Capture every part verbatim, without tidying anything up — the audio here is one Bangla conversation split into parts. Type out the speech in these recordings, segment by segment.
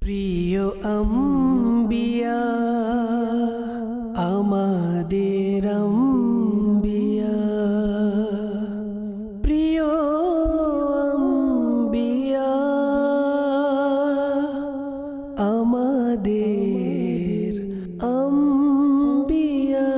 প্রিয় আম্বিয়া আমাদের আম্বিয়া, প্রিয় আম্বিয়া আমাদের আম্বিয়া।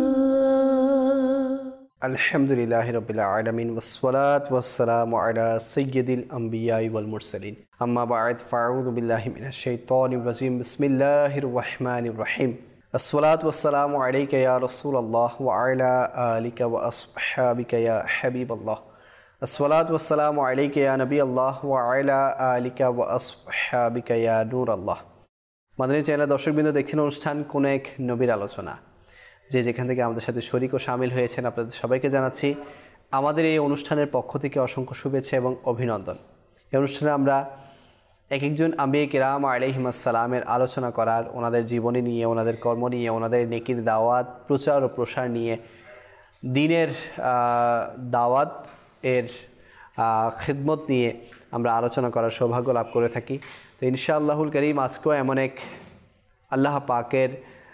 আলহামদুলিল্লাহি রাব্বিল আলামিন ওয়াসসালাতু ওয়াসসালামু আলা সাইয়্যিদিল আমবিয়াই ওয়াল মুরসালিন, আম্মা বা'দ, ফাআউযু বিল্লাহি মিনাশ শাইতানির রাজিম। বিসমিল্লাহির রহমানির রহিম। আসসালাতু ওয়াসসালামু আলাইকা ইয়া রাসূলুল্লাহ ওয়া আলা আলিকা ওয়া আসহাবিকা ইয়া হাবিবাল্লাহ। আসসালাতু ওয়াসসালামু আলাইকা ইয়া নবিয়াল্লাহ ওয়া আলা আলিকা ওয়া আসহাবিকা ইয়া নূরাল্লাহ। মাদানী চ্যানেলের দর্শকবৃন্দ, দেখছেন অনুষ্ঠান কোন এক নবীর আলোচনা। যে যেখান থেকে আমাদের সাথে শরীক ও শামিল হয়েছেন, আপনাদের সবাইকে জানাচ্ছি আমাদের এই অনুষ্ঠানের পক্ষ থেকে অসংখ্য শুভেচ্ছা এবং অভিনন্দন। এই অনুষ্ঠানে আমরা এক একজন আম্বিয়া কিরাম আলাইহিমুস সালামের আলোচনা করার, ওনাদের জীবনী নিয়ে, ওনাদের কর্ম নিয়ে, ওনাদের নেকির দাওয়াত, প্রচার ও প্রসার নিয়ে, দ্বীনের দাওয়াত এর খিদমত নিয়ে আমরা আলোচনা করার সৌভাগ্য লাভ করে থাকি। তো ইনশাআল্লাহুল করিম আজকেও এমন এক আল্লাহ পাকের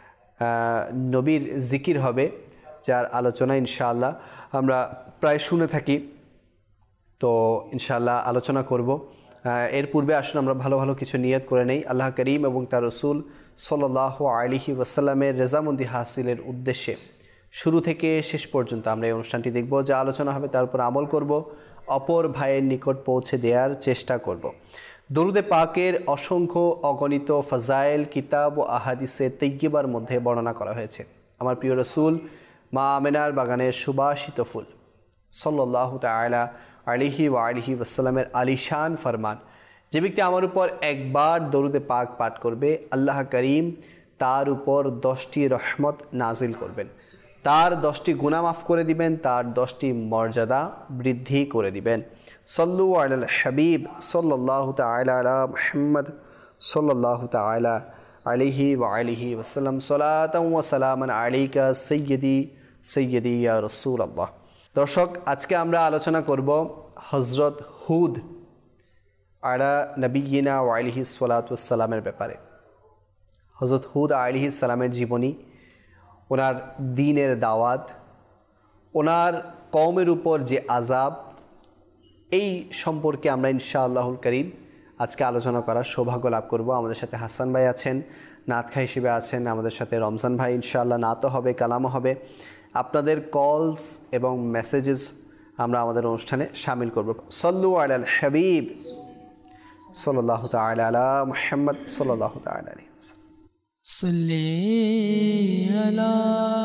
নবীর জিকির হবে, যার আলোচনা ইনশাআল্লাহ আমরা প্রায় শুনে থাকি। তো ইনশাআল্লাহ আলোচনা করব। এর পূর্বে আসুন আমরা ভালো ভালো কিছু নিয়ত করে নেই আল্লাহ করিম এবং তার রসুল সাল্লাল্লাহু আলাইহি ওয়াসাল্লামের রেজামন্দি হাসিলের উদ্দেশ্যে শুরু থেকে শেষ পর্যন্ত আমরা এই অনুষ্ঠানটি দেখব। যা আলোচনা হবে তার উপর আমল করব, অপর ভাইয়ের নিকট পৌঁছে দেওয়ার চেষ্টা করব। দরুদে পাকের অসংখ্য অগণিত ফাজাইল কিতাব ও আহাদিসে তৈয়্যিবার মধ্যে বর্ণনা করা হয়েছে। আমার প্রিয় রসুল মা আমেনার বাগানের সুবাসিত ফুল সাল্লাল্লাহু তাআলা আলাইহি ওয়া আলিহি ওয়াসাল্লামের আলিশান ফরমান, যে ব্যক্তি আমার উপর একবার দরুদে পাক পাঠ করবে, আল্লাহ করিম তার উপর দশটি রহমত নাজিল করবেন, তার দশটি গুনাহ মাফ করে দিবেন, তার দশটি মর্যাদা বৃদ্ধি করে দিবেন। সল্লু আলাল হাবিব সাল্লাল্লাহু তাআলা আলা মুহাম্মদ সাল্লাল্লাহু তাআলা আলাইহি ওয়া আলিহি ওয়াসাল্লাম। সালাতান ওয়া সালামান আলাইকা সাইয়্যিদি সাইয়্যিদি ইয়া রাসূলুল্লাহ। দর্শক, আজকে আমরা আলোচনা করব হযরত হুদ আলা নবিয়িনা ওয়া আলাইহি সালাতু ওয়াস সালামের ব্যাপারে। হযরত হুদ আলাইহিস সালামের জীবনী, ওনার দ্বীনের দাওয়াত, ওনার কওমের উপর যে আযাব, এই সম্পর্কে আমরা ইনশাআল্লাহুল করিম আজকে আলোচনা করার সৌভাগ্য লাভ করব। আমাদের সাথে হাসান ভাই আছেন, নাতখা হিসেবে আছেন, আমাদের সাথে রমজান ভাই ইনশাআল্লাহ নাতও হবে, কালামও হবে। আপনাদের কলস এবং মেসেজেস আমরা আমাদের অনুষ্ঠানে শামিল করব। সল্লু আলাল হাবিব সাল্লাল্লাহু তাআলা আলা মুহাম্মদ সাল্লাল্লাহু তাআলা আলাইহি ওয়াসাল্লাম। সাল্লি আলা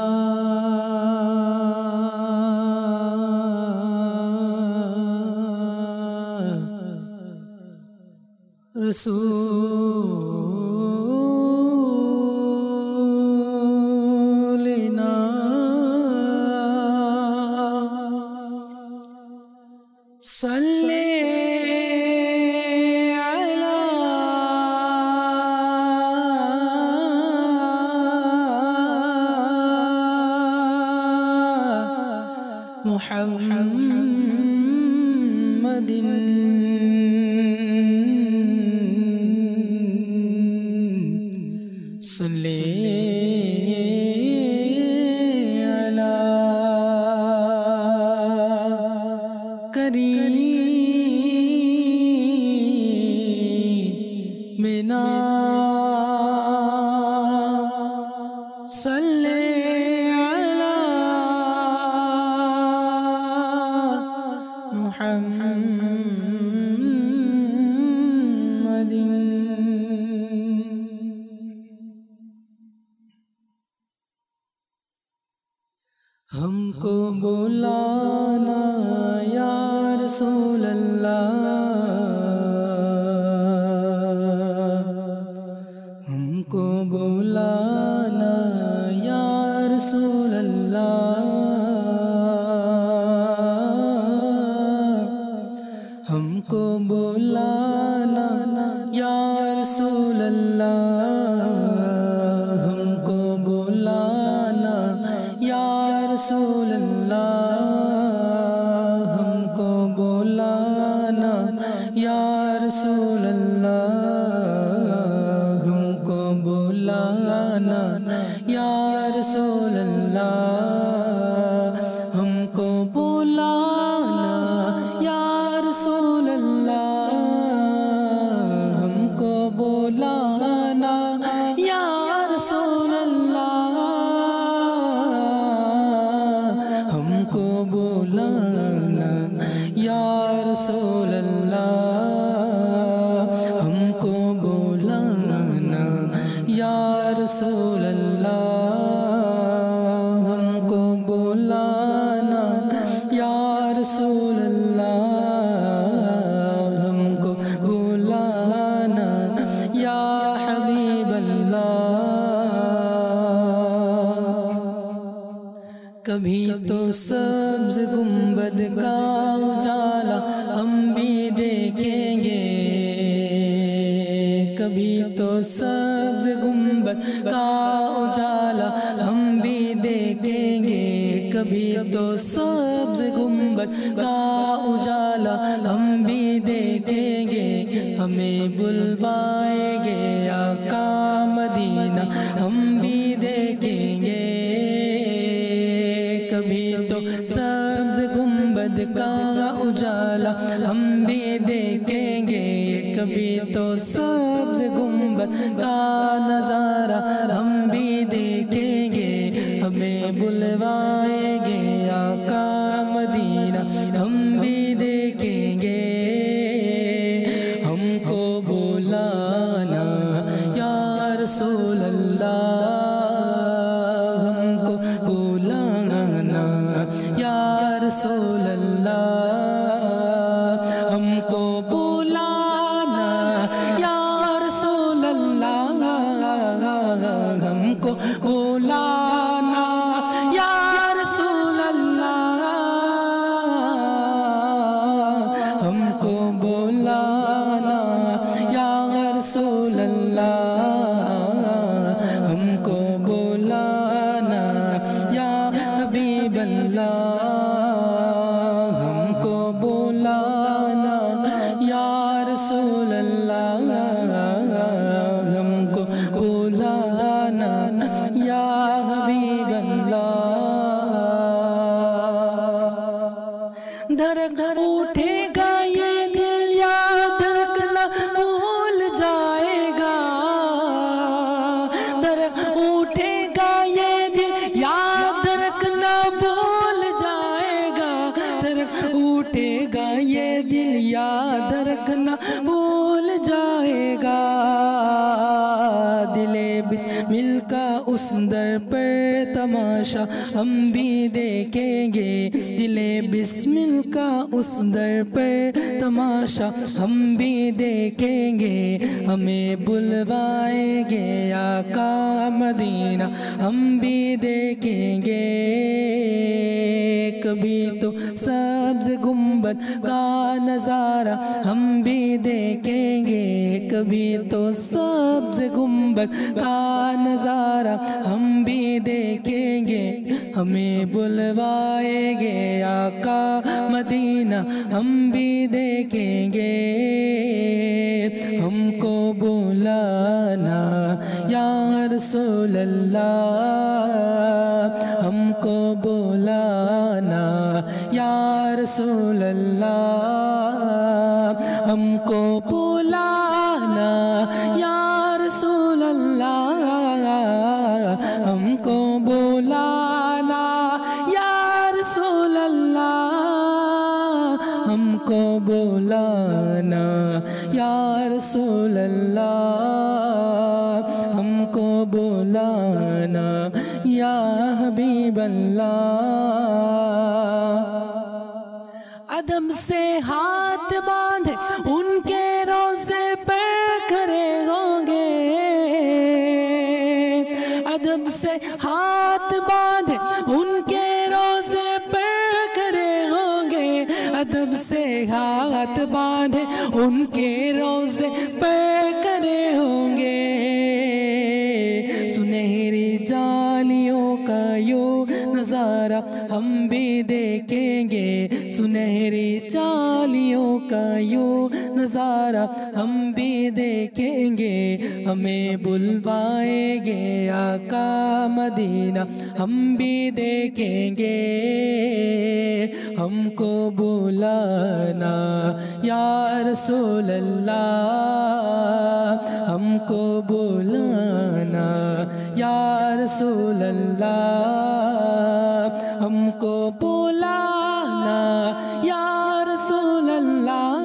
রাসূলিনা সাল্লি আলা মুহাম্মাদিন সাল্লি আলা করিমিনা সাল্লি আলা মুহাম্মাদিন। हमको बुलाना या रसूल अल्लाह, हमको बुलाना या रसूल अल्लाह, हमको बुलाना या रसूल अल्लाह, हमको बुलाना या रसूल अल्लाह, हमको बुलाना या रसूल अल्लाह। رسول اللہ ہم کو بلانا یا رسول اللہ ہم کو بلانا یا حبیب اللہ کبھی تو سبز گنبد کا اجالا ہم بھی دیکھیں گے کبھی تو سبز گنبد کا اجالا ہم بھی دیکھیں گے کبھی تو سبز گنبد کا اجالا ہم بھی دیکھیں گے ہمیں بلوائیں گے آقا مدینہ ہم بھی دیکھیں گے کبھی تو سبز گنبد کا اجالا ہم بھی دیکھیں گے کبھی تو سبز گنبد کا نظارہ ہم بھی دیکھیں گے ہمیں بلوائیں گے آقا مدینہ ہم بھی دیکھیں گے ہم کو بلانا یا رسول اللہ ہم کو بلانا یا رسول اللہ ہم کو بلانا یا رسول اللہ ہم کو بلانا یا رسول اللہ ہم کو بلانا یا رسول اللہ ہم کو بلانا یا حبیب اللہ ہم کو بلانا یا رسول اللہ ہم کو بلانا یا حبیب اللہ دھڑک اٹھے گا یہ دل یاد رکھنا بھول جائے گا دھڑک اٹھے گا یہ دل یاد رکھنا بھول جائے گا دھڑک اٹھے گا یہ دل یاد رکھنا بھول جائے گا دل بسمل کا اس در پر تماشا ہم بھی دیکھیں گے دل بسمل کا اس در پر تماشا ہم بھی دیکھیں گے ہمیں بلوائیں گے آقا مدینہ ہم بھی دیکھیں گے کبھی تو سبز گنبد کا نظارہ ہم بھی دیکھیں گے کبھی تو سبز گنبد کا نظارہ ہم بھی دیکھیں گے ہمیں بلوائیں گے آقا مدینہ ہم بھی دیکھیں گے ہم کو بلانا یا رسول اللہ ہم کو بلانا یا رسول اللہ ہم کو بلانا یا رسول اللہ ہم کو بلانا یا رسول اللہ ہم کو بلانا یا رسول اللہ ہم کو بلانا یا حبیب اللہ ادب سے ہاتھ باندھے ان کے روزے پر کھڑے ہوں گے ادب سے ہاتھ باندھے ان کے روزے پر کھڑے ہوں گے ادب سے ہاتھ باندھے ان کے روزے پر کھڑے ہوں گے سنہری جالیوں کا یوں نظارہ ہم بھی دیکھیں گے سنہری جالیوں کا یوں نظارہ ہم بھی دیکھیں گے ہمیں بلوائیں گے آقا مدینہ ہم بھی دیکھیں گے ہم کو بلانا یا رسول اللہ ہم کو بلانا یا رسول اللہ ہم کو بلانا یا رسول اللہ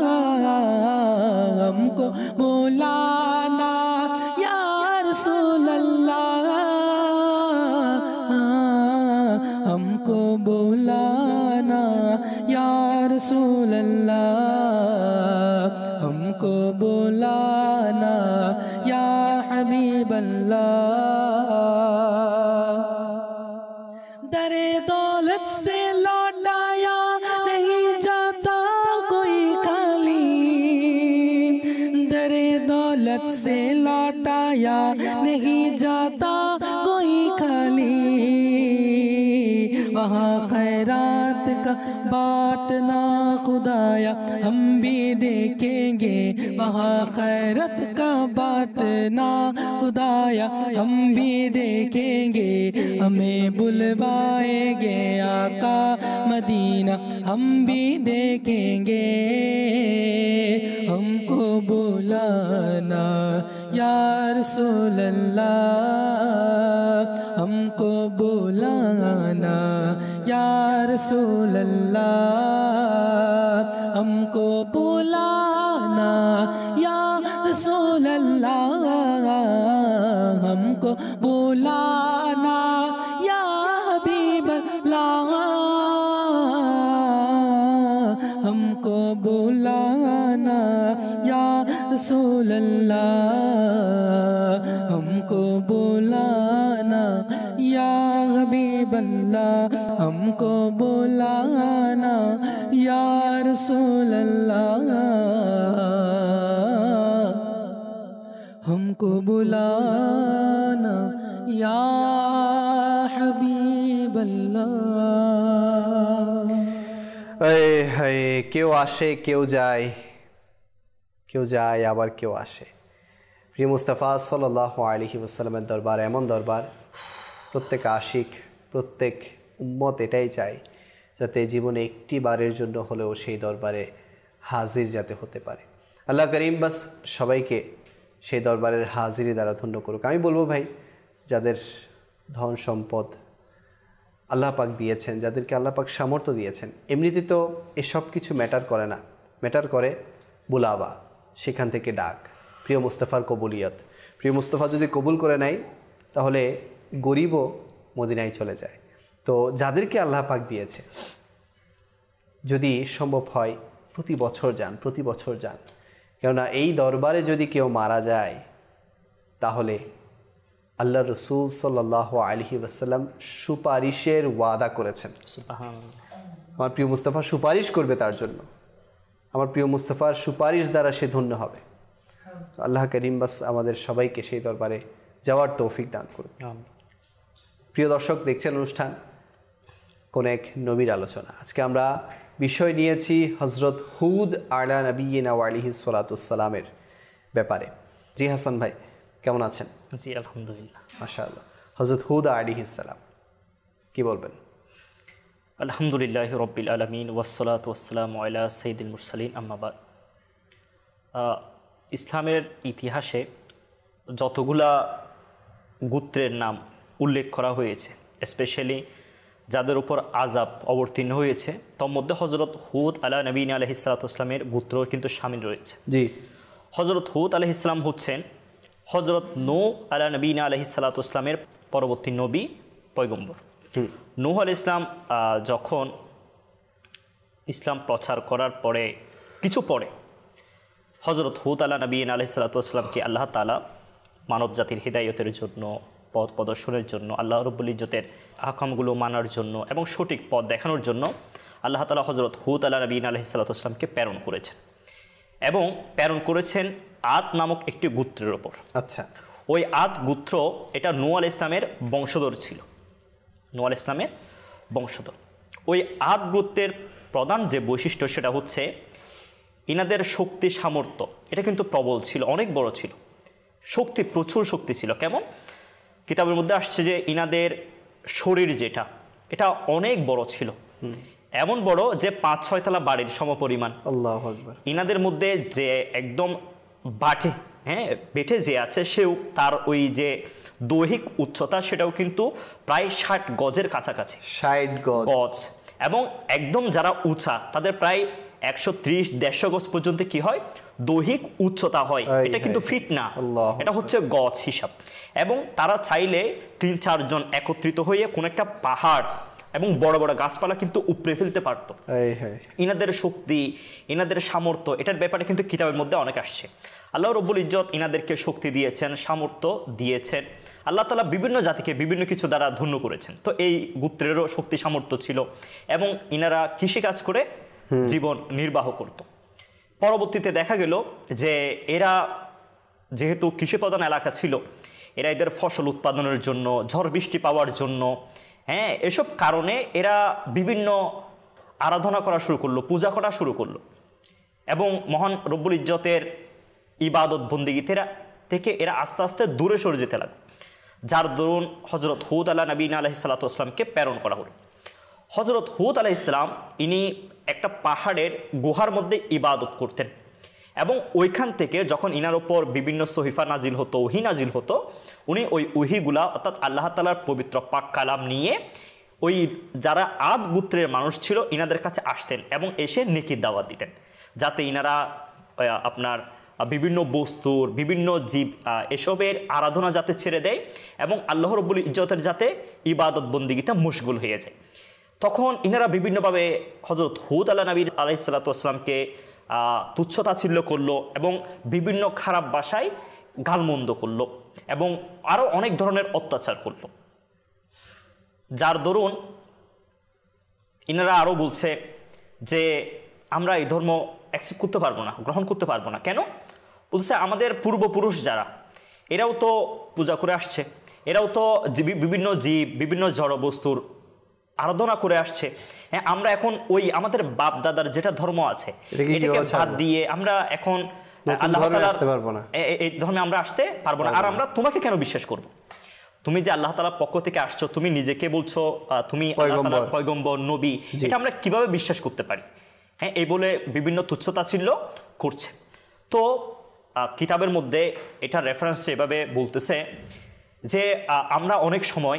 ہم کو بلانا یا رسول اللہ हमको बुलाना या हबीब अल्लाह। दरे दौलत से लौटाया नहीं जाता कोई खाली, दरे दौलत से लौटाया नहीं जाता कोई खाली। वहाँ खैरात का बांटना खुदाया हम भी देखेंगे, वहाँ खैरत का बांटना खुदाया हम भी देखेंगे। हमें बुलवाएंगे आका मदीना हम भी देखेंगे। हमको बुलाना या रसूल अल्लाह, हमको बुलाना या रसूल अल्लाह, हमको बुलाना या रसूल अल्लाह, हमको बुलाना या हबीब अल्लाह, हमको बुलाना या रसूल अल्लाह, हमको बुलाना या हबीब अल्लाह, हमको बुलाना या रसूल अल्लाह, हमको बुलाना या हबीब अल्लाह। এই হায়, কেউ আসে কেউ যায়, কেউ যায় আবার কেউ আসে। প্রিয় মুস্তাফা সাল্লাল্লাহু আলাইহি ওয়াসাল্লামের দরবার এমন দরবার, প্রত্যেক আশিক প্রত্যেক উম্মত এটাই চায় যাতে জীবনে একটি বারের জন্য হলেও সেই দরবারে হাজির যাতে হতে পারে। আল্লাহ করিম বাস সবাইকে সেই দরবারের হাজিরি দ্বারা ধন্য করুক। আমি বলবো ভাই, যাদের ধন সম্পদ আল্লাহ পাক দিয়েছেন, যাদেরকে আল্লাহ পাক সামর্থ্য দিয়েছেন, এমনিতে তো এসব কিছু ম্যাটার করে না, ম্যাটার করে বুলাবা, সেখান থেকে ডাক, প্রিয় মুস্তাফার কবুলিয়ত। প্রিয় মুস্তাফা যদি কবুল করে নেয় তাহলে গরিবও মদিনায় চলে যায়। তো যাদেরকে আল্লাহ পাক দিয়েছে, যদি সম্ভব হয় প্রতি বছর যান, প্রতি বছর যান, কেননা এই দরবারে যদি কেউ মারা যায় তাহলে আল্লাহ রসুল সাল্লাল্লাহু আলাইহি ওয়াসাল্লাম সুপারিশের ওয়াদা করেছেন। আমার প্রিয় মুস্তাফা সুপারিশ করবে তার জন্য, আমার প্রিয় মুস্তাফার সুপারিশ দ্বারা সে ধন্য হবে। আল্লাহ করিম বাস আমাদের সবাইকে সেই দরবারে যাওয়ার তৌফিক দান করুন। প্রিয় দর্শক, দেখছেন অনুষ্ঠান কোন এক নবীর আলোচনা। আজকে আমরা বিষয় নিয়েছি হজরত হুদ আলা নবিয়িনা ওয়া আলাইহিস সালাতু ওয়াসসালামের ব্যাপারে। জি হাসান ভাই, কেমন আছেন? জি আলহামদুলিল্লাহ, মাশাআল্লাহ। হজরত হুদ আলাইহিস সালাম কি বলবেন? আলহামদুলিল্লাহ রব্বিল আলামিন ওয়াসসালাতু ওয়াসসালামু আলা সাইয়্যিদিল মুরসালিন, আম্মা বাদ। ইসলামের ইতিহাসে যতগুলা গোত্রের নাম উল্লেখ করা হয়েছে, স্পেশালি যাদের উপর আযাব অবতীর্ণ হয়েছে, তার মধ্যে হজরত হুদ আলা নবীনা আলাইহিস সালাতু ওয়াসসালামের গোত্র কিন্তু শামিল রয়েছে। জি, হজরত হুদ আলাইহিস সালাম হচ্ছেন হজরত নূহ আলা নবীনা আলাইহিস সালাতু ওয়াসসালামের পরবর্তী নবী পয়গম্বর। নূহ আলাইহিস সালাম যখন ইসলাম প্রচার করার পরে কিছু পরে হজরত হুদ আলা নবীনা আলাইহিস সালাতু ওয়াসসালামকে আল্লাহ তাআলা মানব জাতির হিদায়তের জন্য, পথ প্রদর্শনের জন্য, আল্লাহ রাব্বুল ইজ্জতের আহকামগুলো মানার জন্য এবং সঠিক পথ দেখানোর জন্য আল্লাহ তাআলা হজরত হুদ আলা নবীনা আলাইহিস সালাতু ওয়াসসালামকে প্রেরণ করেছেন এবং প্রেরণ করেছেন আদ নামক একটি গোত্রের ওপর। আচ্ছা, ওই আদ গোত্র এটা নূহ আলাইহিস সালামের বংশধর ছিল, নূহ আলাইহিস সালামের বংশধর। ওই আদ গোত্রের প্রধান যে বৈশিষ্ট্য সেটা হচ্ছে ইনাদের শক্তি সামর্থ্য এটা কিন্তু প্রবল ছিল, অনেক বড় ছিল, শক্তি প্রচুর শক্তি ছিল। কেমন? কিতাবের মধ্যে আসছে যে ইনাদের শরীর যেটা এটা অনেক বড় ছিল, এমন বড় যে পাঁচ ছয়তলা বাড়ির সমপরিমাণ। আল্লাহু আকবার। ইনাদের মধ্যে যে একদম বাটে, হ্যাঁ বেটে যে আছে, সেও তার ওই যে দৈহিক উচ্চতা সেটাও কিন্তু প্রায় ষাট গজের কাছাকাছি, ষাট গজ গজ এবং একদম যারা উঁচা তাদের প্রায় একশো ত্রিশ দেড়শো গজ পর্যন্ত কি হয় দৈহিক উচ্চতা হয়। এটা কিন্তু ফিট না, এটা হচ্ছে গজ হিসাব। এবং তারা চাইলে তিন চারজন একত্রিত হয়ে কোন একটা পাহাড় এবং বড় বড় গাছপালা কিন্তু উপড়ে ফেলতে পারতো। এই হ্যাঁ ইনাদের শক্তি, ইনাদের সামর্থ্য, এটার ব্যাপারে কিন্তু কিতাবের মধ্যে অনেক আসছে। আল্লাহ রব্বুল ইজ্জত ইনাদেরকে শক্তি দিয়েছেন, সামর্থ্য দিয়েছেন। আল্লাহ তাআলা বিভিন্ন জাতিকে বিভিন্ন কিছু দ্বারা ধন্য করেছেন। তো এই গোত্রেরও শক্তি সামর্থ্য ছিল এবং ইনারা কৃষিকাজ করে জীবন নির্বাহ করত। পরবর্তীতে দেখা গেল যে এরা যেহেতু কৃষিপ্রধান এলাকা ছিল, এরা এদের ফসল উৎপাদনের জন্য, ঝড় বৃষ্টি পাওয়ার জন্য, হ্যাঁ এসব কারণে এরা বিভিন্ন আরাধনা করা শুরু করলো, পূজা করা শুরু করলো এবং মহান রব্বুল ইজ্জতের ইবাদত বন্দিগি থেকে এরা আস্তে আস্তে দূরে সরে যেতে লাগলো, যার দরুন হজরত হুদ আলা নবীনা আলাইহিস সালাতু ওয়াস সালামকে প্রেরণ করা হলো। হজরত হুদ আলাইহিস সালাম ইনি একটা পাহাড়ের গুহার মধ্যে ইবাদত করতেন এবং ওইখান থেকে যখন ইনার ওপর বিভিন্ন সহিফা নাজিল হতো, ওহি নাজিল হতো, উনি ওই ওহিগুলা অর্থাৎ আল্লাহ তাআলার পবিত্র পাক কালাম নিয়ে ওই যারা আদ গোত্রের মানুষ ছিল ইনাদের কাছে আসতেন এবং এসে নেকির দাওয়াত দিতেন, যাতে ইনারা আপনার বিভিন্ন বস্তুর, বিভিন্ন জীব এসবের আরাধনা যাতে ছেড়ে দেয় এবং আল্লাহ রব্বুল ইজ্জতের যাতে ইবাদত বন্দিগিতে মশগুল হয়ে যায়। তখন ইনারা বিভিন্নভাবে হজরত হুদ আলা নবী আলাইহিস সালাতু ওয়াস সালামকে তুচ্ছতাচ্ছিল্য করলো এবং বিভিন্ন খারাপ ভাষায় গালমন্দ করলো এবং আরও অনেক ধরনের অত্যাচার করলো, যার দরুন ইনারা আরও বলছে যে আমরা এই ধর্ম অ্যাকসেপ্ট করতে পারবো না, গ্রহণ করতে পারবো না। কেন? বলছে আমাদের পূর্বপুরুষ যারা, এরাও তো পূজা করে আসছে, এরাও তো বিভিন্ন জীব, বিভিন্ন জড় বস্তুর আরাধনা করে আসছে। হ্যাঁ, আমরা এখন ওই আমাদের বাপ দাদার যেটা ধর্ম আছে এটাকে বাদ দিয়ে আমরা এখন আল্লাহ তাআলার এই ধর্মে আমরা আসতে পারবো না। আর আমরা তোমাকে কেন বিশ্বাস করব? তুমি যে আল্লাহ তাআলার পক্ষ থেকে আসছো, তুমি নিজেকে বলছো তুমি আল্লাহ তাআলার পয়গম্বর, নবী, এটা আমরা কিভাবে বিশ্বাস করতে পারি? হ্যাঁ, এই বলে বিভিন্ন তুচ্ছতাচ্ছিল্য করছে। তো কিতাবের মধ্যে এটা রেফারেন্স এভাবে বলতেছে যে আমরা অনেক সময়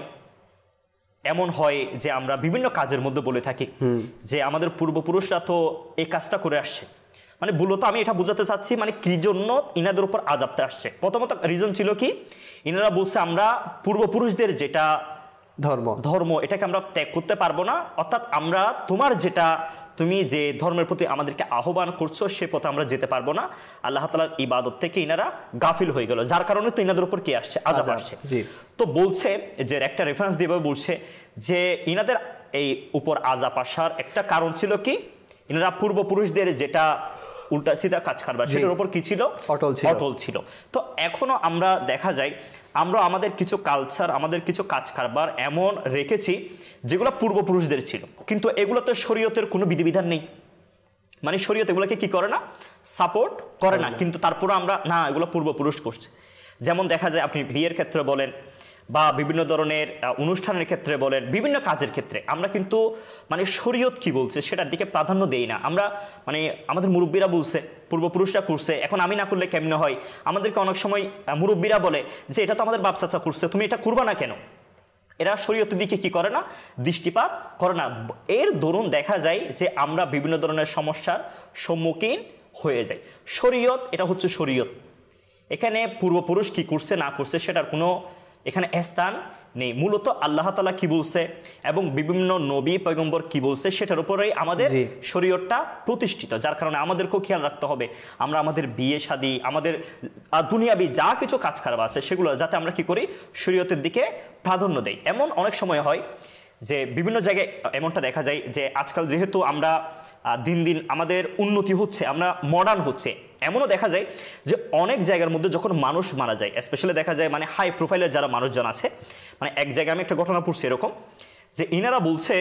এমন হয় যে আমরা বিভিন্ন কাজের মধ্যে বলে থাকি যে আমাদের পূর্বপুরুষরা তো এই কাজটা করে আসছে, মানে মূলত আমি এটা বোঝাতে চাচ্ছি মানে কি জন্য ইনাদের উপর আযাবটা আসছে। প্রথমত রিজন ছিল কি, ইনারা বলছে আমরা পূর্বপুরুষদের যেটা ধর্ম ধর্ম এটাকে আমরা ত্যাগ করতে পারবো না, অর্থাৎ আমরা তোমার যেটা তুমি যে ধর্মের প্রতি আমাদেরকে আহ্বান করছো সে পথে আমরা যেতে পারবো না। আল্লাহ তাআলার ইবাদত থেকে ইনারা গাফিল হয়ে গেল, যার কারণে তো ইনাদের উপর কি আসছে, আযাব আসছে। তো বলছে যে একটা রেফারেন্স দিয়ে বলছে যে ইনাদের এই উপর আযাব আসার একটা কারণ ছিল কি, ইনারা পূর্বপুরুষদের যেটা উল্টা সিধা কাজ কারবার সেটার উপর কি ছিল, অটল ছিল অটল ছিল। তো এখনো আমরা দেখা যায় আমরা আমাদের কিছু কালচার, আমাদের কিছু কাজ কারবার এমন রেখেছি যেগুলো পূর্বপুরুষদের ছিল, কিন্তু এগুলোতে শরীয়তের কোনো বিধিবিধান নেই, মানে শরীয়ত এগুলোকে কি করে না, সাপোর্ট করে না, কিন্তু তারপরে আমরা না এগুলো পূর্বপুরুষ করছে। যেমন দেখা যায় আপনি বিয়ের ক্ষেত্রে বলেন বা বিভিন্ন ধরনের অনুষ্ঠানের ক্ষেত্রে বলেন, বিভিন্ন কাজের ক্ষেত্রে আমরা কিন্তু মানে শরীয়ত কি বলছে সেটার দিকে প্রাধান্য দেই না। আমরা মানে আমাদের মুরব্বীরা বলছে, পূর্বপুরুষরা করছে, এখন আমি না করলে কেমনে হয়? আমাদেরকে অনেক সময় মুরব্বীরা বলে যে এটা তো আমাদের বাপ চাচা করছে, তুমি এটা করবা না কেন? এরা শরীয়তের দিকে কি করে না, দৃষ্টিপাত করে না। এর দরুন দেখা যায় যে আমরা বিভিন্ন ধরনের সমস্যার সম্মুখীন হয়ে যাই। শরীয়ত এটা হচ্ছে শরীয়ত, এখানে পূর্বপুরুষ কি করছে না করছে সেটার কোনো এখানে স্থান নেই। মূলত আল্লাহ তাআলা কি বলছে এবং বিভিন্ন নবী পয়গম্বর কি বলছে সেটার উপরেই আমাদের শরীয়তটা প্রতিষ্ঠিত, যার কারণে আমাদেরকেও খেয়াল রাখতে হবে আমরা আমাদের বিয়ে শাদী, আমাদের দুনিয়াবি যা কিছু কাজ কারবার আছে সেগুলো যাতে আমরা কি করি, শরীয়তের দিকে প্রাধান্য দেই। এমন অনেক সময় হয় যে বিভিন্ন জায়গায় এমনটা দেখা যায় যে আজকাল যেহেতু আমরা দিন দিন আমাদের উন্নতি হচ্ছে, আমরা মডার্ন হচ্ছে, এমনও দেখা যায় যে অনেক জায়গার মধ্যে যখন মানুষ মারা যায়, স্পেশালি দেখা যায় মানে হাই প্রোফাইলের যারা মানুষজন আছে, মানে এক জায়গায় আমি একটা ঘটনা পড়ছি এরকম যে ইনারা বলছে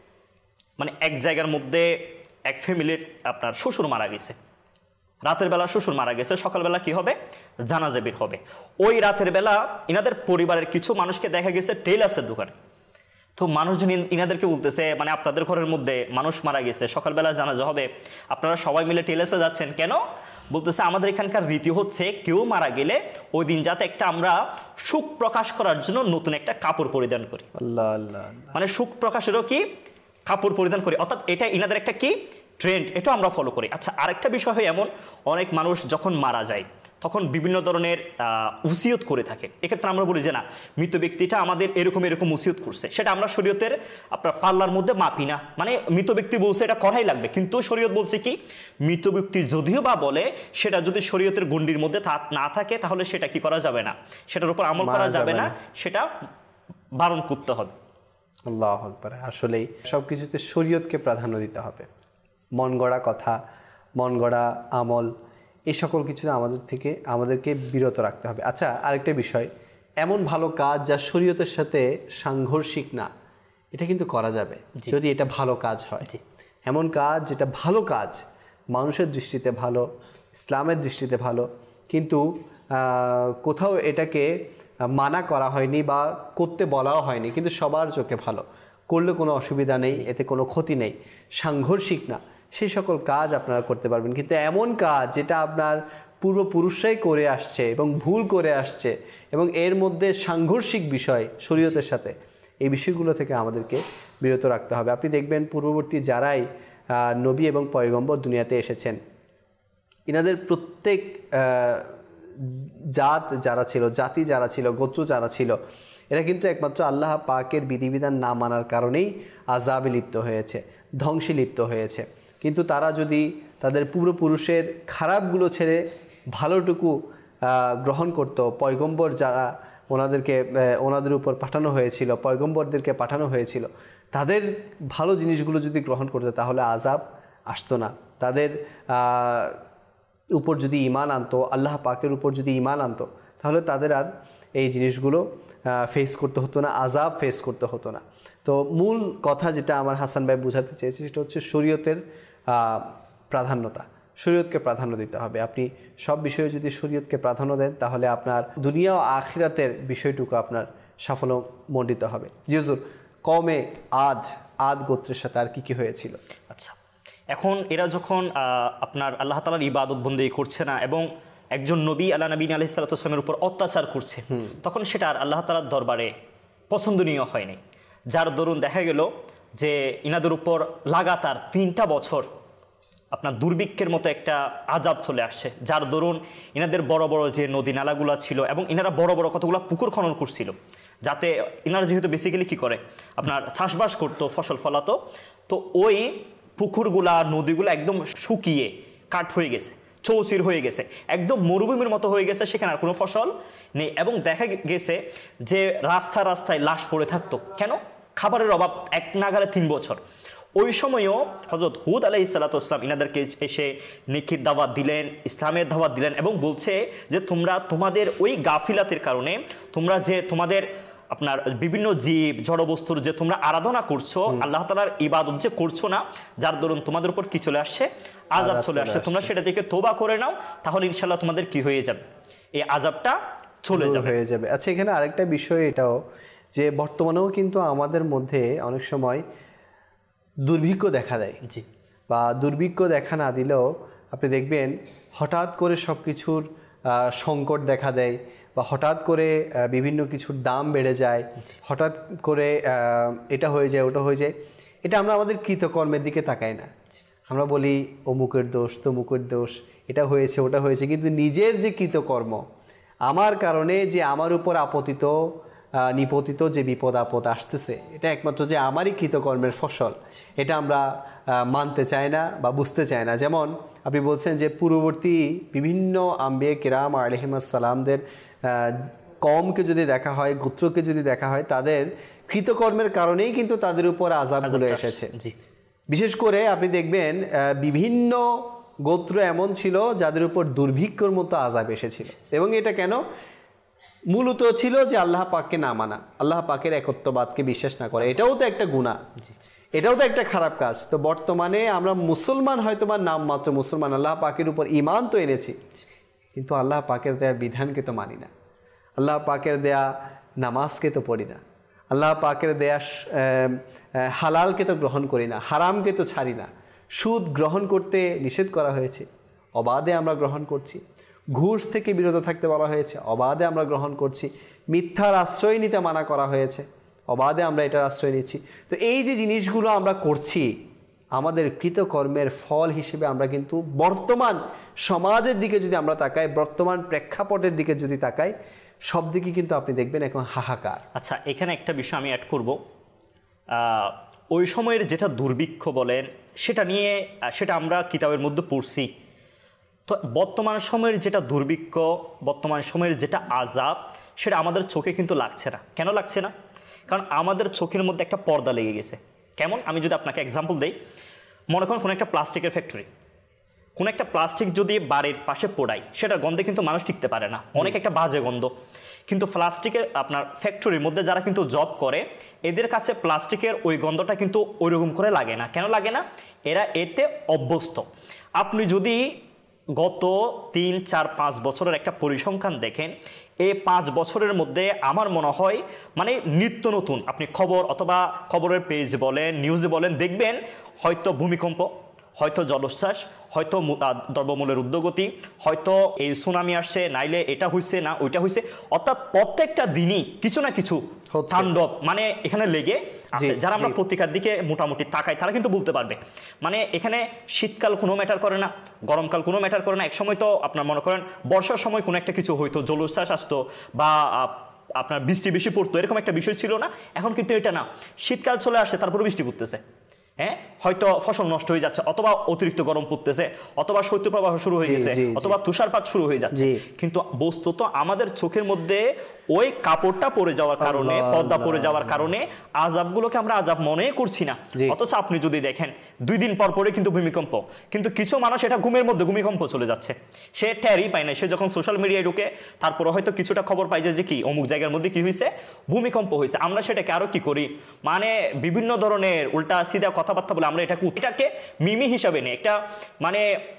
মানে এক জায়গার মধ্যে এক ফ্যামিলির আপনার শ্বশুর মারা গেছে, রাতের বেলা শ্বশুর মারা গেছে, সকালবেলা কি হবে, জানাজা বের হবে। ওই রাতের বেলা ইনাদের পরিবারের কিছু মানুষকে দেখা গেছে টেইলার্সের দোকানে। তো মানুষজন ইনাদেরকে বলতেছে মানে আপনাদের ঘরের মধ্যে মানুষ মারা গেছে, সকালবেলা জানাজা হবে, আপনারা সবাই মিলে টেইলার্সে যাচ্ছেন কেন? বলতেছে আমাদের এখানকার রীতি হচ্ছে কেউ মারা গেলে ওই দিন যাতে একটা আমরা সুখ প্রকাশ করার জন্য নতুন একটা কাপড় পরিধান করি। আল্লাহ আল্লাহ, মানে সুখ প্রকাশেরও কি কাপড় পরিধান করি, অর্থাৎ এটা ইনাদের একটা কি ট্রেন্ড, এটা আমরা ফলো করি। আচ্ছা, আরেকটা বিষয় হয় এমন, অনেক মানুষ যখন মারা যায় তখন বিভিন্ন ধরনের উসিয়ত করে থাকে। এক্ষেত্রে আমরা বলি যে না, মৃত ব্যক্তিটা আমাদের এরকম এরকম উসিয়ত করছে, সেটা আমরা শরীয়তের আপনার পাল্লার মধ্যে মাপি না। মানে মৃত ব্যক্তি বলছে এটা করাই লাগবে, কিন্তু শরীয়ত বলছে কি, মৃত ব্যক্তি যদিও বা বলে সেটা যদি শরীয়তের গণ্ডির মধ্যে না থাকে তাহলে সেটা কি করা যাবে না, সেটার উপর আমল করা যাবে না, সেটা বারণ করতে হবে। আল্লাহু আকবার। আসলেই সব কিছুতে শরীয়তকে প্রাধান্য দিতে হবে। মন গড়া কথা, মন গড়া আমল, এই সকল কিছুতে আমাদের থেকে আমাদেরকে বিরত রাখতে হবে। আচ্ছা, আরেকটা বিষয়, এমন ভালো কাজ যা শরীয়তের সাথে সাংঘর্ষিক না, এটা কিন্তু করা যাবে যদি এটা ভালো কাজ হয়। এমন কাজ যেটা ভালো কাজ, মানুষের দৃষ্টিতে ভালো, ইসলামের দৃষ্টিতে ভালো, কিন্তু কোথাও এটাকে মানা করা হয়নি বা করতে বলাও হয়নি, কিন্তু সবার চোখে ভালো, করলে কোনো অসুবিধা নেই, এতে কোনো ক্ষতি নেই, সাংঘর্ষিক না, সেই সকল কাজ আপনারা করতে পারবেন। কিন্তু এমন কাজ যেটা আপনার পূর্বপুরুষরাই করে আসছে এবং ভুল করে আসছে এবং এর মধ্যে সাংঘর্ষিক বিষয় শরীয়তের সাথে, এই বিষয়গুলো থেকে আমাদেরকে বিরত রাখতে হবে। আপনি দেখবেন পূর্ববর্তী যারাই নবী এবং পয়গম্বর দুনিয়াতে এসেছেন, ইনাদের প্রত্যেক জাত যারা ছিল, জাতি যারা ছিল, গোত্র যারা ছিল, এরা কিন্তু একমাত্র আল্লাহ পাকের বিধিবিধান না মানার কারণেই আযাবে লিপ্ত হয়েছে, ধ্বংসে লিপ্ত হয়েছে। কিন্তু তারা যদি তাদের পূর্বপুরুষের খারাপগুলো ছেড়ে ভালোটুকু গ্রহণ করত, পয়গম্বর যারা ওনাদেরকে ওনাদের উপর পাঠানো হয়েছিল, পয়গম্বরদেরকে পাঠানো হয়েছিল, তাদের ভালো জিনিসগুলো যদি গ্রহণ করতো তাহলে আযাব আসতো না। তাদের উপর যদি ঈমান আনতো, আল্লাহ পাকের উপর যদি ঈমান আনতো, তাহলে তাদের আর এই জিনিসগুলো ফেস করতে হতো না, আযাব ফেস করতে হতো না। তো মূল কথা যেটা আমার হাসান ভাই বোঝাতে চেয়েছে সেটা হচ্ছে শরীয়তের প্রাধান্যতা, শরীয়তকে প্রাধান্য দিতে হবে। আপনি সব বিষয়ে যদি শরীয়তকে প্রাধান্য দেন তাহলে আপনার দুনিয়া ও আখিরাতের বিষয়টুকু আপনার সাফল্যমণ্ডিত হবে। জি হুজুর, কওমে আদ আদ গোত্রের সাথে আর কি কি হয়েছিল? আচ্ছা, এখন এরা যখন আপনার আল্লাহ তাআলার ইবাদত বন্দেগী করছে না এবং একজন নবী আল্লাহ নবী আলাইহিস সালাতু ওয়াস সালামের উপর অত্যাচার করছে, তখন সেটা আর আল্লাহ তাআলার দরবারে পছন্দনীয় হয়নি। যার দরুন দেখা গেল যে ইনাদের উপর লাগাতার তিনটা বছর আপনার দুর্ভিক্ষের মতো একটা আযাব চলে আসছে, যার দরুন ইনাদের বড় বড় যে নদী নালাগুলো ছিল এবং ইনারা বড় বড় কতগুলো পুকুর খনন করছিল, যাতে ইনারা যেহেতু বেসিক্যালি কী করে আপনার চাষবাস করতো, ফসল ফলাতো, তো ওই পুকুরগুলা নদীগুলো একদম শুকিয়ে কাঠ হয়ে গেছে, চৌচির হয়ে গেছে, একদম মরুভূমির মতো হয়ে গেছে, সেখানে আর কোনো ফসল নেই। এবং দেখা গেছে যে রাস্তা রাস্তায় লাশ পড়ে থাকতো। কেন? খাবারের অভাব এক নাগারে তিন বছর। ওই সময়ও হযরত হুদ আলাইহিস সালাতু ওয়াস সালাম ইনাদেরকে এসে নেকির দাওয়াত দিলেন, ইসলামের দাওয়াত দিলেন এবং বলছে যে তোমরা তোমাদের ওই গাফিলাতের কারণে তোমরা যে তোমাদের আপনার বিভিন্ন জীব জড়বস্তুর যে তোমরা আরাধনা করছো, আল্লাহ তাআলার ইবাদত যে করছো না, যার দরুন তোমাদের উপর কি চলে আসছে? আযাব চলে আসছে। তোমরা সেটা থেকে তওবা করে নাও, তাহলে ইনশাআল্লাহ তোমাদের কি হয়ে যাবে? এই আযাবটা চলে যাবে হয়ে যাবে। আচ্ছা, এখানে আরেকটা বিষয় এটাও যে বর্তমানেও কিন্তু আমাদের মধ্যে অনেক সময় দুর্ভিক্ষ দেখা দেয়। জি, বা দুর্ভিক্ষ দেখা না দিলেও আপনি দেখবেন হঠাৎ করে সব কিছুর সংকট দেখা দেয় বা হঠাৎ করে বিভিন্ন কিছুর দাম বেড়ে যায়, হঠাৎ করে এটা হয়ে যায় ওটা হয়ে যায়। এটা আমরা আমাদের কৃতকর্মের দিকে তাকাই না, আমরা বলি অমুকের দোষ তমুকের দোষ, এটা হয়েছে ওটা হয়েছে, কিন্তু নিজের যে কৃতকর্ম, আমার কারণে যে আমার উপর আপতিত নিপতিত যে বিপদ আপদ আসতেছে, এটা একমাত্র যে আমারই কৃতকর্মের ফসল, এটা আমরা মানতে চাই না বা বুঝতে চাই না। যেমন আপনি বলছেন যে পূর্ববর্তী বিভিন্ন আম্বিয়া কিরাম আলাইহিমুস সালামদের কওমকে যদি দেখা হয়, গোত্রকে যদি দেখা হয়, তাদের কৃতকর্মের কারণেই কিন্তু তাদের উপর আযাবগুলো এসেছে। জি, বিশেষ করে আপনি দেখবেন বিভিন্ন গোত্র এমন ছিল যাদের উপর দুর্ভিক্ষর মতো আযাব এসেছিল। এবং এটা কেন? মূলত ছিল যে আল্লাহ পাককে না মানা, আল্লাহ পাকের একত্ববাদকে বিশ্বাস না করে। এটাও তো একটা গুনাহ, এটাও তো একটা খারাপ কাজ। তো বর্তমানে আমরা মুসলমান, হয়তো বা নাম মাত্র মুসলমান, আল্লাহ পাকের উপর ঈমান তো এনেছি, কিন্তু আল্লাহ পাকের দেয়া বিধানকে তো মানি না, আল্লাহ পাকের দেয়া নামাজকে তো পড়ি না, আল্লাহ পাকের দেয়া হালালকে তো গ্রহণ করি না, হারামকে তো ছাড়ি না। সুদ গ্রহণ করতে নিষেধ করা হয়েছে, অবাধে আমরা গ্রহণ করছি। ঘুষ থেকে বিরত থাকতে বলা হয়েছে, অবাধে আমরা গ্রহণ করছি। মিথ্যার আশ্রয় নিতে মানা করা হয়েছে, অবাধে আমরা এটার আশ্রয় নিচ্ছি। তো এই যে জিনিসগুলো আমরা করছি, আমাদের কৃতকর্মের ফল হিসেবে আমরা কিন্তু বর্তমান সমাজের দিকে যদি আমরা তাকাই, বর্তমান প্রেক্ষাপটের দিকে যদি তাকাই, সব দিকে কিন্তু আপনি দেখবেন এখন হাহাকার। আচ্ছা, এখানে একটা বিষয় আমি অ্যাড করব। ওই সময়ের যেটা দুর্ভিক্ষ বলেন সেটা নিয়ে সেটা আমরা কিতাবের মধ্যে পড়ছি। তো বর্তমান সময়ের যেটা দুর্ভিক্ষ, বর্তমান সময়ের যেটা আযাব, সেটা আমাদের চোখে কিন্তু লাগছে না। কেন লাগছে না? কারণ আমাদের চোখের মধ্যে একটা পর্দা লেগে গেছে। কেমন? আমি যদি আপনাকে এক্সাম্পল দেই, মনে করেন কোনো একটা প্লাস্টিকের ফ্যাক্টরি, কোনো একটা প্লাস্টিক যদি বাড়ির পাশে পোড়ায়, সেটার গন্ধে কিন্তু মানুষ টিকতে পারে না, অনেক একটা বাজে গন্ধ। কিন্তু প্লাস্টিকের আপনার ফ্যাক্টরির মধ্যে যারা কিন্তু জব করে, এদের কাছে প্লাস্টিকের ওই গন্ধটা কিন্তু ওইরকম করে লাগে না। কেন লাগে না? এরা এতে অভ্যস্ত। আপনি যদি গত তিন চার পাঁচ বছরের একটা পরিসংখ্যান দেখেন, এই পাঁচ বছরের মধ্যে আমার মনে হয় মানে নিত্য নতুন আপনি খবর অথবা খবরের পেজ বলেন, নিউজে বলেন, দেখবেন হয়তো ভূমিকম্প, হয়তো জলোচ্ছ্বাস, হয়তো দ্রব্যমূল্যের ঊর্ধ্বগতি, হয়তো এই সুনামি আসছে, নাইলে এটা হইছে না ওইটা হইছে। অর্থাৎ প্রত্যেকটা দিনই কিছু না কিছু তাণ্ডব মানে এখানে লেগে আছে। যারা আমরা পত্রিকার দিকে মোটামুটি তাকাই তারা কিন্তু বলতে পারবে। মানে এখানে শীতকাল কোনো ম্যাটার করে না, গরমকাল কোনো ম্যাটার করে না। এক সময় তো আপনার মনে করেন বর্ষার সময় কোনো একটা কিছু হইতো, জলোচ্ছ্বাস আসতো বা আপনার বৃষ্টি বেশি পড়তো, এরকম একটা বিষয় ছিল না। এখন কিন্তু এটা না, শীতকাল চলে আসছে তারপরে বৃষ্টি পড়তেছে, হ্যাঁ, হয়তো ফসল নষ্ট হয়ে যাচ্ছে, অথবা অতিরিক্ত গরম পড়তেছে, অথবা শৈত্যপ্রবাহ শুরু হয়ে গেছে, অথবা তুষারপাত শুরু হয়ে যাচ্ছে। কিন্তু বস্তুত আমাদের চোখের মধ্যে ওই কাপড়টা পরে যাওয়ার কারণে, পর্দা পরে যাওয়ার কারণে আযাবগুলোকে আমরা আযাব মনে করছি না। অথচ আপনি যদি দেখেন দুই দিন পর পরে কিন্তু ভূমিকম্প, কিন্তু কিছু মানুষ এটা ঘুমের মধ্যে ভূমিকম্প চলে যাচ্ছে, সে টেরই পায় না। সে যখন সোশ্যাল মিডিয়ায় ঢুকে তারপরে হয়তো কিছুটা খবর পাই যে কি অমুক জায়গার মধ্যে কি হয়েছে, ভূমিকম্প হয়েছে। আমরা সেটাকে আরো কি করি, মানে বিভিন্ন ধরনের উল্টা সিধা কথাবার্তা বলে আমরা এটাকে এটাকে মিমি হিসাবে নেই, একটা মানে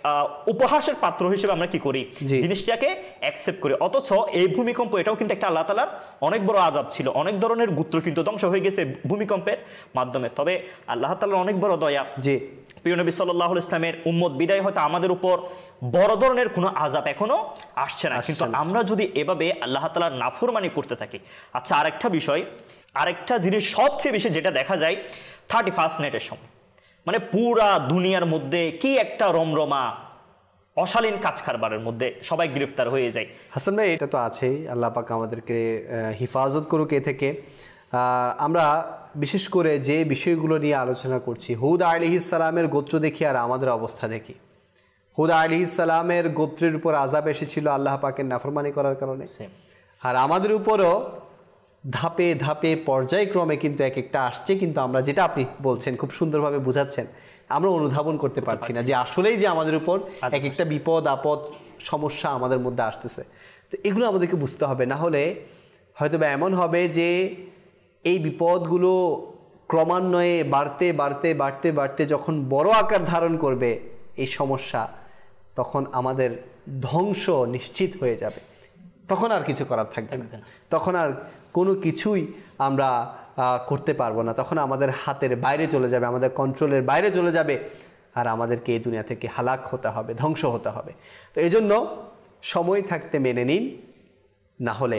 উপহাসের পাত্র হিসেবে আমরা কি করি, জিনিসটাকে অ্যাকসেপ্ট করি। অথচ এই ভূমিকম্প এটাও কিন্তু একটা আল্লাহ তাআলার অনেক বড় আযাব ছিল। অনেক ধরনের গোত্র কিন্তু ধ্বংস হয়ে গেছে ভূমিকম্পের মাধ্যমে। তবে আল্লাহ তাআলার অনেক বড় দয়া, জি প্রিয় নবী সাল্লাল্লাহু আলাইহি ইসলামের উম্মত বিদায় হয়তো আমাদের উপর বড় ধরনের কোনো আযাব এখনো আসছে না। কিন্তু আমরা যদি এভাবে আল্লাহ তাআলার নাফরমানি করতে থাকি। আচ্ছা, আরেকটা বিষয়, আরেকটা জিনিস সবচেয়ে বেশি যেটা দেখা যায় থার্টি ফার্স্ট নাইটের সময়, মানে পুরা দুনিয়ার মধ্যে কি একটা রমরমা অশালীন কাজ কারবারের মধ্যে সবাই গ্রেফতার হয়ে যায়। হাসান ভাই, এটা তো আছেই, আল্লাহ পাক আমাদেরকে হিফাজত করুক এ থেকে। আমরা বিশেষ করে যে বিষয়গুলো নিয়ে আলোচনা করছি, হুদ আলাইহিস সালামের গোত্র দেখি আর আমাদের অবস্থা দেখি। হুদ আলাইহিস সালামের গোত্রের উপর আযাব এসেছিল আল্লাহ পাকের নাফরমানি করার কারণে, আর আমাদের উপরও ধাপে ধাপে পর্যায়ক্রমে কিন্তু এক একটা আসছে। কিন্তু আমরা যেটা আপনি বলছেন খুব সুন্দরভাবে বুঝাচ্ছেন, আমরা অনুধাবন করতে পারছি না যে আসলেই যে আমাদের উপর এক একটা বিপদ আপদ সমস্যা আমাদের মধ্যে আসতেছে। তো এগুলো আমাদেরকে বুঝতে হবে, না হলে হয়তো বা এমন হবে যে এই বিপদগুলো ক্রমান্বয়ে বাড়তে বাড়তে বাড়তে বাড়তে যখন বড় আকার ধারণ করবে এই সমস্যা, তখন আমাদের ধ্বংস নিশ্চিত হয়ে যাবে। তখন আর কিছু করার থাকবে না, তখন আর কোনো কিছুই আমরা করতে পারবো না। তখন আমাদের হাতের বাইরে চলে যাবে, আমাদের কন্ট্রোলের বাইরে চলে যাবে, আর আমাদেরকে এই দুনিয়া থেকে হালাক হতে হবে, ধ্বংস হতে হবে। তো এই জন্য সময় থাকতে মেনে নিন, না হলে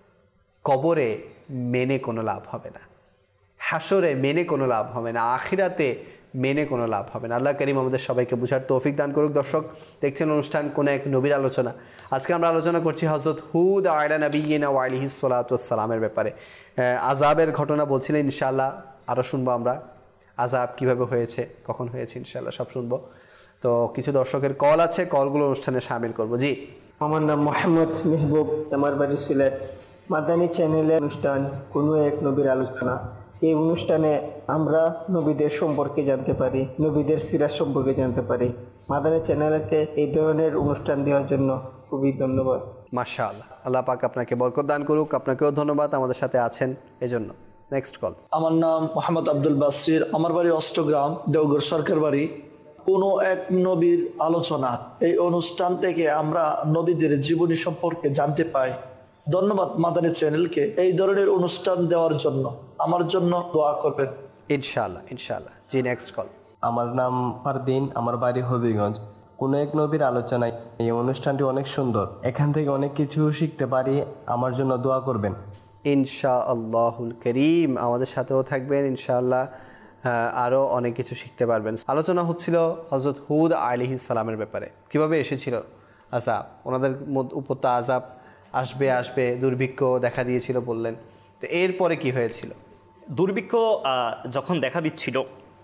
কবরে মেনে কোনো লাভ হবে না, হাসরে মেনে কোনো লাভ হবে না, আখিরাতে মেনে কোনো লাভ হবে না। আল্লাহ করিম আমাদের সবাইকে বুঝার তৌফিক দান করুক। দর্শক দেখছেন অনুষ্ঠান কোন এক নবীর আলোচনা। আজকে আমরা আলোচনা করছি হযরত হুদ আলা নবিয়িনা ওয়া আলাইহিস সালাতু ওয়াস সালামের ব্যাপারে। আযাবের ঘটনা বলছিলেন, ইনশাআল্লাহ আরও শুনবো আমরা, আযাব কিভাবে হয়েছে, কখন হয়েছে, ইনশাআল্লাহ সব শুনবো। তো কিছু দর্শকের কল আছে, কলগুলো অনুষ্ঠানে শামিল করব। জি, আমার নাম মোহাম্মদ মেহবুব, আমার বাড়ি সিলেট। মাদানী চ্যানেলের অনুষ্ঠান কোনো এক নবীর আলোচনা, এই অনুষ্ঠানে আমরা নবীদের সম্পর্কে জানতে পারি, নবীদের সিরাত সম্পর্কে জানতে পারি। মাদানী চ্যানেলকে এই ধরনের অনুষ্ঠান দেওয়ার জন্য খুবই ধন্যবাদ। মাশাআল্লাহ, আল্লাহ পাক আপনাকে বরকত দান করুক। আপনাকেও ধন্যবাদ আমাদের সাথে আছেন এজন্য। Next call. আমার নাম মোহাম্মদ আব্দুল বাসির, আমার বাড়ি অষ্টগ্রাম, দেওঘর সরকার বাড়ি। কোনো এক নবীর আলোচনা, এই অনুষ্ঠান থেকে আমরা নবীদের জীবনী সম্পর্কে জানতে পাই। ধন্যবাদ মাদানী চ্যানেলকে এই ধরনের অনুষ্ঠান দেওয়ার জন্য। আমার জন্য দোয়া করবেন ইনশাআল্লাহ, ইনশাআল্লাহ। জি, নেক্সট কল। আমার নাম ফারদিন, আমার বাড়ি হবিগঞ্জ। কোনো এক নবীর আলোচনায় এই অনুষ্ঠানটি অনেক সুন্দর, এখান থেকে অনেক কিছু শিখতে পারি। আমার জন্য দোয়া করবেন ইনশাআল্লাহুল করিম। আমাদের সাথেও থাকবেন ইনশাআল্লাহ। আরও অনেক কিছু শিখতে পারবেন। আলোচনা হচ্ছিল হযরত হুদ আলাইহিস সালামের ব্যাপারে, কিভাবে এসেছিল আযাব, ওনাদের উপর তো আযাব আসবে আসবে দুর্ভিক্ষ দেখা দিয়েছিল বললেন, তো এরপরে কি হয়েছিল? দুর্ভিক্ষ যখন দেখা দিচ্ছিল,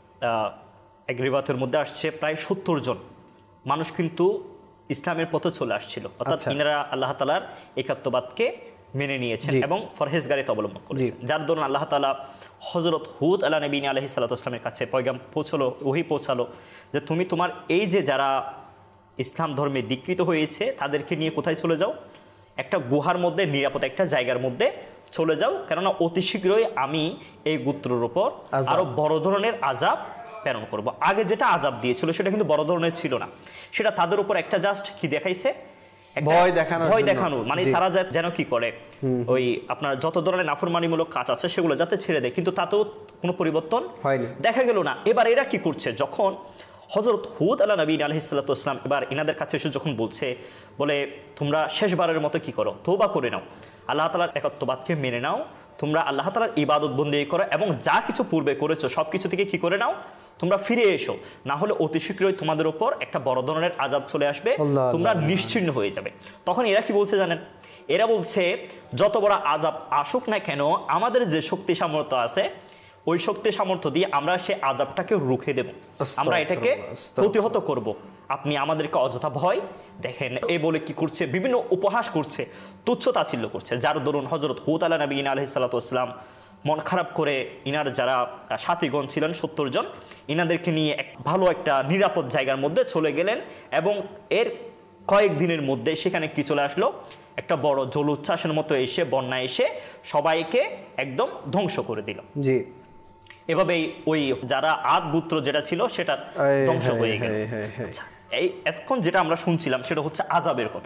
এক রিওয়ায়াতের মধ্যে আসছে প্রায় সত্তর জন মানুষ কিন্তু ইসলামের পথে চলে আসছিল, অর্থাৎ ইনারা আল্লাহ তাআলার একাত্মবাদকে মেনে নিয়েছেন এবং ফরহেজগারিত অবলম্বন করেছেন, যার দরুন আল্লাহ তাআলা হযরত হুদ আলা নবী আলাইহিস সালাতু ওয়াস সালামের কাছে পয়গাম পৌঁছলো, ওহী পৌঁছালো যে তুমি তোমার এই যে যারা ইসলাম ধর্মে দীক্ষিত হয়েছে তাদেরকে নিয়ে কোথায় চলে যাও, একটা গুহার মধ্যে নিরাপদ একটা জায়গার মধ্যে চলে যাও, কেননা অতি শীঘ্রই আমি এই গোত্রের উপর আরো বড় ধরনের আযাব প্রেরণ করব। আগে যেটা আযাব দিয়েছিল সেটা কিন্তু বড় ধরনের ছিল না, সেটা তাদের উপর একটা জাস্ট কি দেখাইছে, ভয় দেখানো, ভয় দেখানো, মানে তারা যেন কি করে ওই আপনার যত ধরনের নাফরমানিমূলক কাজ আছে সেগুলো যাতে ছেড়ে দেয়, কিন্তু তাতেও কোনো পরিবর্তন হয়নি, দেখা গেল না। এবার এরা কি করছে, যখন হযরত হুদ আলা নবী আলাইহিস সালাতু ওয়াস সালাম এবার ইনাদের কাছে এসে যখন বলছে, বলে তোমরা শেষবারের মতো কি করো, তওবা করে নাও, আল্লাহ তাআলার একাত্মবাদকে মেনে নাও, তোমরা আল্লাহ তাআলার ইবাদত বন্দেগী করো এবং যা কিছু পূর্বে করেছো সব কিছু থেকে কি করে নাও, তোমরা ফিরে এসো, না হলে অতি শীঘ্রই তোমাদের উপর একটা বড় ধরনের আযাব চলে আসবে, তোমরা নিশ্চিহ্ন হয়ে যাবে। তখন এরা কি বলছে জানেন, এরা বলছে যত বড় আযাব আসুক না কেন, আমাদের যে শক্তি সামর্থ্য আছে ওই শক্তি সামর্থ্য দিয়ে আমরা সে আযাবটাকে রুখে দেব, আমরা এটাকে প্রতিহত করব, আপনি আমাদেরকে অযথা ভয় দেখেন। এই বলে কি করছে, বিভিন্ন উপহাস করছে, তুচ্ছ তাচ্ছিল্য করছে, যার দরুন হযরত হুদ আলা নবী আলাইহিস সালাতু ওয়াস সালাম মন খারাপ করে ইনার যারা সাথীগণ ছিলেন সত্তর জন, ইনাদেরকে নিয়ে এক ভালো একটা নিরাপদ জায়গার মধ্যে চলে গেলেন এবং এর কয়েক দিনের মধ্যে সেখানে কি চলে আসলো, একটা বড় জলোচ্ছ্বাসের মতো এসে বন্যা এসে সবাইকে একদম ধ্বংস করে দিল। জি, এভাবেই ওই যারা আদ গোত্র যেটা ছিল সেটা ধ্বংস হয়ে গেল। আচ্ছা, এই এখন যেটা আমরা শুনছিলাম সেটা হচ্ছে আযাবের কথা।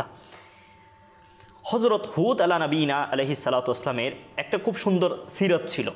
হযরত হুদ আলা নবীনা আলাইহিস সালাতু ওয়াস সালামের একটা খুব সুন্দর সিরাত ছিল,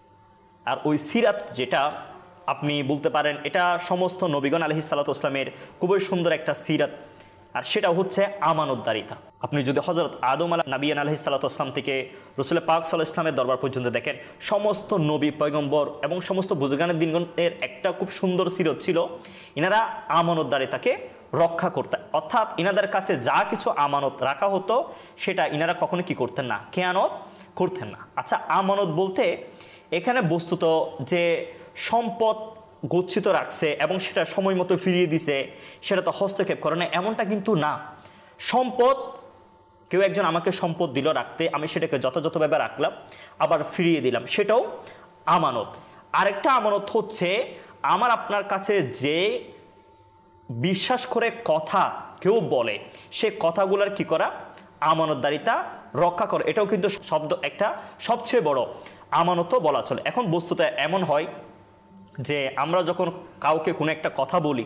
আর ওই সিরাত যেটা আপনি বলতে পারেন এটা সমস্ত নবীগণ আলাইহিস সালাতু ওয়াস সালামের খুবই সুন্দর একটা সিরাত, আর সেটা হচ্ছে আমানতদারিতা। আপনি যদি হযরত আদম আলা নবী আলাইহিস সালাতু ওয়াস সালাম থেকে রাসূল পাক সাল্লাল্লাহু আলাইহি ওয়াসাল্লামের দরবার পর্যন্ত দেখেন, সমস্ত নবী পয়গম্বর এবং সমস্ত বুজুর্গানের দিনগণের একটা খুব সুন্দর সিরাত ছিল, ইনারা আমানতদারিতাকে রক্ষা করতে, অর্থাৎ ইনাদের কাছে যা কিছু আমানত রাখা হতো সেটা ইনারা কখনো কি করতেন না, খেয়ানত করতেন না। আচ্ছা, আমানত বলতে এখানে বস্তুত যে সম্পদ গচ্ছিত রাখছে এবং সেটা সময় মতো ফিরিয়ে দিছে সেটা তো হস্তক্ষেপ করে না, এমনটা কিন্তু না। সম্পদ, কেউ একজন আমাকে সম্পদ দিল রাখতে, আমি সেটাকে যথাযথভাবে রাখলাম আবার ফিরিয়ে দিলাম, সেটাও আমানত। আরেকটা আমানত হচ্ছে আমার আপনার কাছে যে বিশ্বাস করে কথা কেউ বলে সে কথাগুলোর কি করা, আমানতদারিতা রক্ষা করে, এটাও কিন্তু শব্দ একটা সবচেয়ে বড় আমানতও বলা চলে। এখন বস্তুতে এমন হয় যে আমরা যখন কাউকে কোনো একটা কথা বলি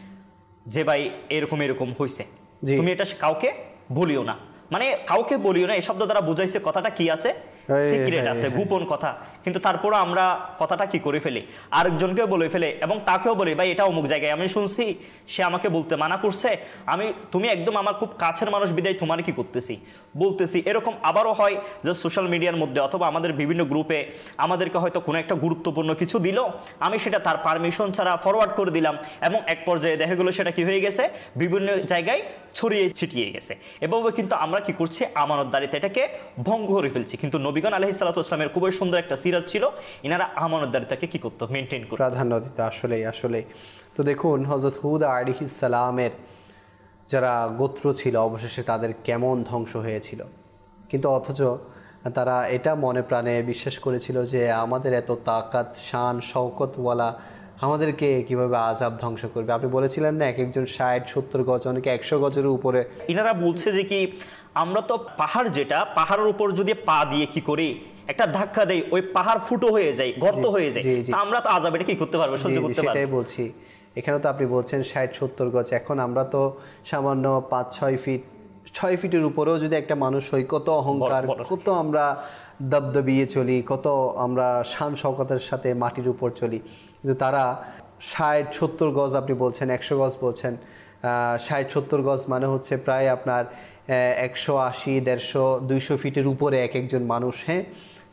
যে ভাই এরকম এরকম হয়েছে, তুমি এটা কাউকে বলিও না, মানে কাউকে বলিও না এই শব্দ দ্বারা বুঝাইছে কথাটা কি আছে, সিক্রেট আছে, গোপন কথা, কিন্তু তারপরে আমরা কথাটা কি করে ফেলি, আরেকজনকেও বলে ফেলে এবং তাকেও বলি ভাই এটা অমুক জায়গায় আমি শুনছি, সে আমাকে বলতে মানা করছে, আমি তুমি একদম আমার খুব কাছের মানুষ বিদায় তোমার কি করতেছি বলতেছি। এরকম আবারও হয় যে সোশ্যাল মিডিয়ার মধ্যে অথবা আমাদের বিভিন্ন গ্রুপে আমাদেরকে হয়তো কোনো একটা গুরুত্বপূর্ণ কিছু দিল, আমি সেটা তার পারমিশন ছাড়া ফরওয়ার্ড করে দিলাম এবং এক পর্যায়ে দেখা গেলো সেটা কি হয়ে গেছে, বিভিন্ন জায়গায় ছড়িয়ে ছিটিয়ে গেছে। এভাবে কিন্তু আমরা কি করছি, আমানতদারিতা এটাকে ভঙ্গ করে ফেলছি। কিন্তু নবীগণ আলাইহিস সালাতু ওয়াস সালামের খুবই সুন্দর একটা সিরাত ছিল, ইনারা আমানতদারিতাকে কি করতো, মেনটেন করতো, প্রাধান্য দিত। আসলেই আসলেই তো দেখুন হযরত হুদ আলাইহিস সালামের যারা গোত্র ছিল অবশেষে তাদের কেমন ধ্বংস হয়েছিল, কিন্তু অথচ তারা এটা মনে প্রাণে বিশ্বাস করেছিল যে আমাদের এত তাকাত শান শওকতওয়ালা আমাদেরকে কিভাবে আযাব ধ্বংস করবে। আপনি বলেছিলেন না এক একজন ষাট সত্তর গজ, অনেকে একশো গজের উপরে। ইনারা বলছে যে কি আমরা তো পাহাড়, যেটা পাহাড়ের উপর যদি পা দিয়ে কি করি একটা ধাক্কা দেই ওই পাহাড় ফুটো হয়ে যায়, গর্ত হয়ে যায়, আমরা তো আযাব এটা কি করতে পারবো, সহ্য করতে পারবো। সেটাই বলছি, এখানে তো আপনি বলছেন ষাট সত্তর গজ, এখন আমরা তো সামান্য পাঁচ ছয় ফিট ছয় ফিটের উপরেও যদি একটা মানুষ হই, কত অহংকার, কত আমরা দবদবিয়ে চলি, কত আমরা শান শওকতের সাথে মাটির উপর চলি, কিন্তু তারা ষাট সত্তর গজ আপনি বলছেন, একশো গজ বলছেন, ষাট সত্তর গজ মানে হচ্ছে প্রায় আপনার একশো আশি দেড়শো দুইশো ফিটের উপরে এক একজন মানুষ। হ্যাঁ,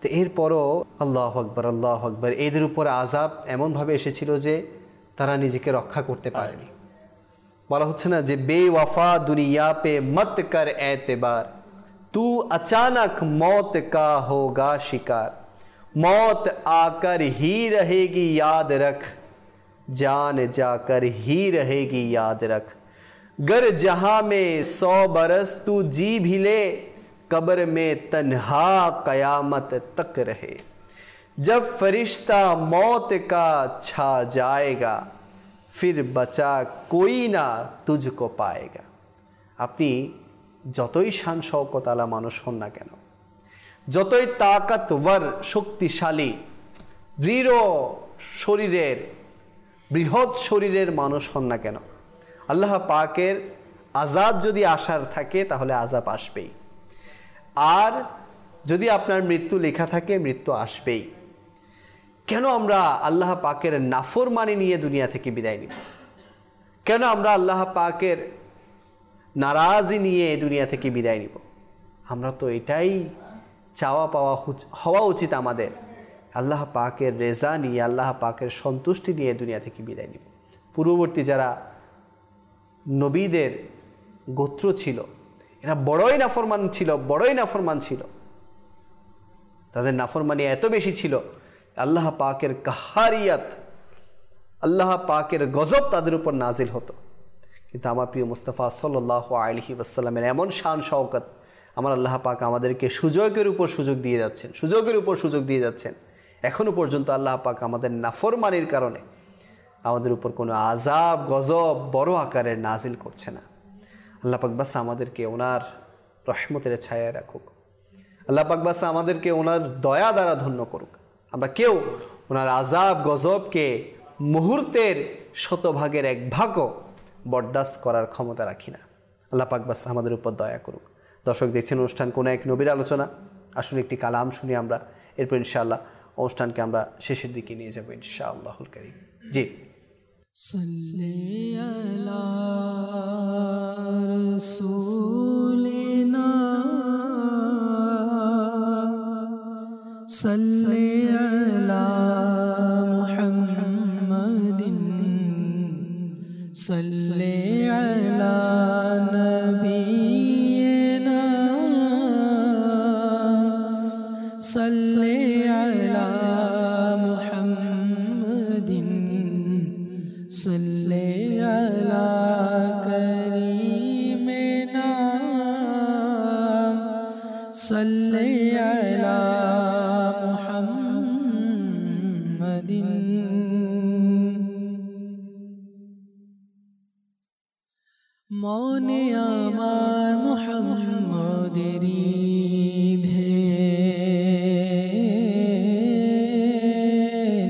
তো এরপরও আল্লাহু আকবার আল্লাহু আকবার এদের উপর আযাব এমনভাবে এসেছিল যে তারা নিজেকে রক্ষা করতে পারেনি। বলা হচ্ছে না যে বেওয়াফা দুনিয়া পে মত কর এতবার, তু अचानक मौत का होगा शिकार, मौत आकर ही रहेगी याद रख, जान जाकर ही रहेगी याद रख, गर जहां में सौ बरस तू जी भी ले, कब्र में तन्हा कयामत तक रहे, जब फरिश्ता मौत का छा जाएगा, फिर बचा कोई ना तुझको पाएगा। अपनी যতই শান শওকতওয়ালা মানুষ হন না কেন, যতই তাকতওয়ার শক্তিশালী দৃঢ় শরীরের বৃহৎ শরীরের মানুষ হন না কেন, আল্লাহ পাকের আযাব যদি আসার থাকে তাহলে আযাব আসবেই। আর যদি আপনার মৃত্যু লেখা থাকে মৃত্যু আসবেই। কেন আমরা আল্লাহ পাকের নাফরমানি নিয়ে দুনিয়া থেকে বিদায় নিব? কেন আমরা আল্লাহ পাকের নারাজি নিয়ে দুনিয়া থেকে বিদায় নিব? আমরা তো এটাই চাওয়া পাওয়া হওয়া উচিত আমাদের, আল্লাহ পাকের রেজা নিয়ে আল্লাহ পাকের সন্তুষ্টি নিয়ে দুনিয়া থেকে বিদায় নিব। পূর্ববর্তী যারা নবীদের গোত্র ছিল এরা বড়ই নাফরমান ছিল, বড়ই নাফরমান ছিল। তাদের নাফরমানি এত বেশি ছিল আল্লাহ পাকের কাহারিয়াত, আল্লাহ পাকের গজব তাদের উপর নাজিল হতো। কিন্তু আমার প্রিয় মুস্তাফা সাল্লাল্লাহু আলাইহি ওয়াসাল্লামের এমন শান শওকত, আমার আল্লাহ পাক আমাদেরকে সুযোগের উপর সুযোগ দিয়ে যাচ্ছেন, সুযোগের উপর সুযোগ দিয়ে যাচ্ছেন। এখনও পর্যন্ত আল্লাহ পাক আমাদের নাফরমানির কারণে আমাদের উপর কোনো আযাব গজব বড় আকারের নাজিল করছে না। আল্লাহ পাক বাস আমাদেরকে ওনার রহমতের ছায়ায় রাখুক, আল্লাহ পাক বাস আমাদেরকে ওনার দয়া দ্বারা ধন্য করুক। আমরা কেউ ওনার আযাব গজবকে মুহূর্তের শতভাগের এক ভাগও বরদাস্ত করার ক্ষমতা রাখি না। আল্লাহ পাক বাস আমাদের উপর দয়া করুক। দর্শক দেখছেন অনুষ্ঠান কোনো এক নবীর আলোচনা। আসলে একটি কালাম শুনি আমরা, এরপর ইনশাআল্লাহ অনুষ্ঠানকে আমরা শেষের দিকে নিয়ে যাব ইনশাআল্লাহুল কারীম। জি, সাল্লি আলা রাসূলিনা সাল্লি আলা মুহাম্মাদিন সাল্লি আলা নবিয়িনা সাল্লি আলা মুহাম্মাদিন সাল্লি আলা করিমিনা সাল্লি আলা মুহাম্মাদিন। মনে আমার মুহাম্মদেরই ধ্যান,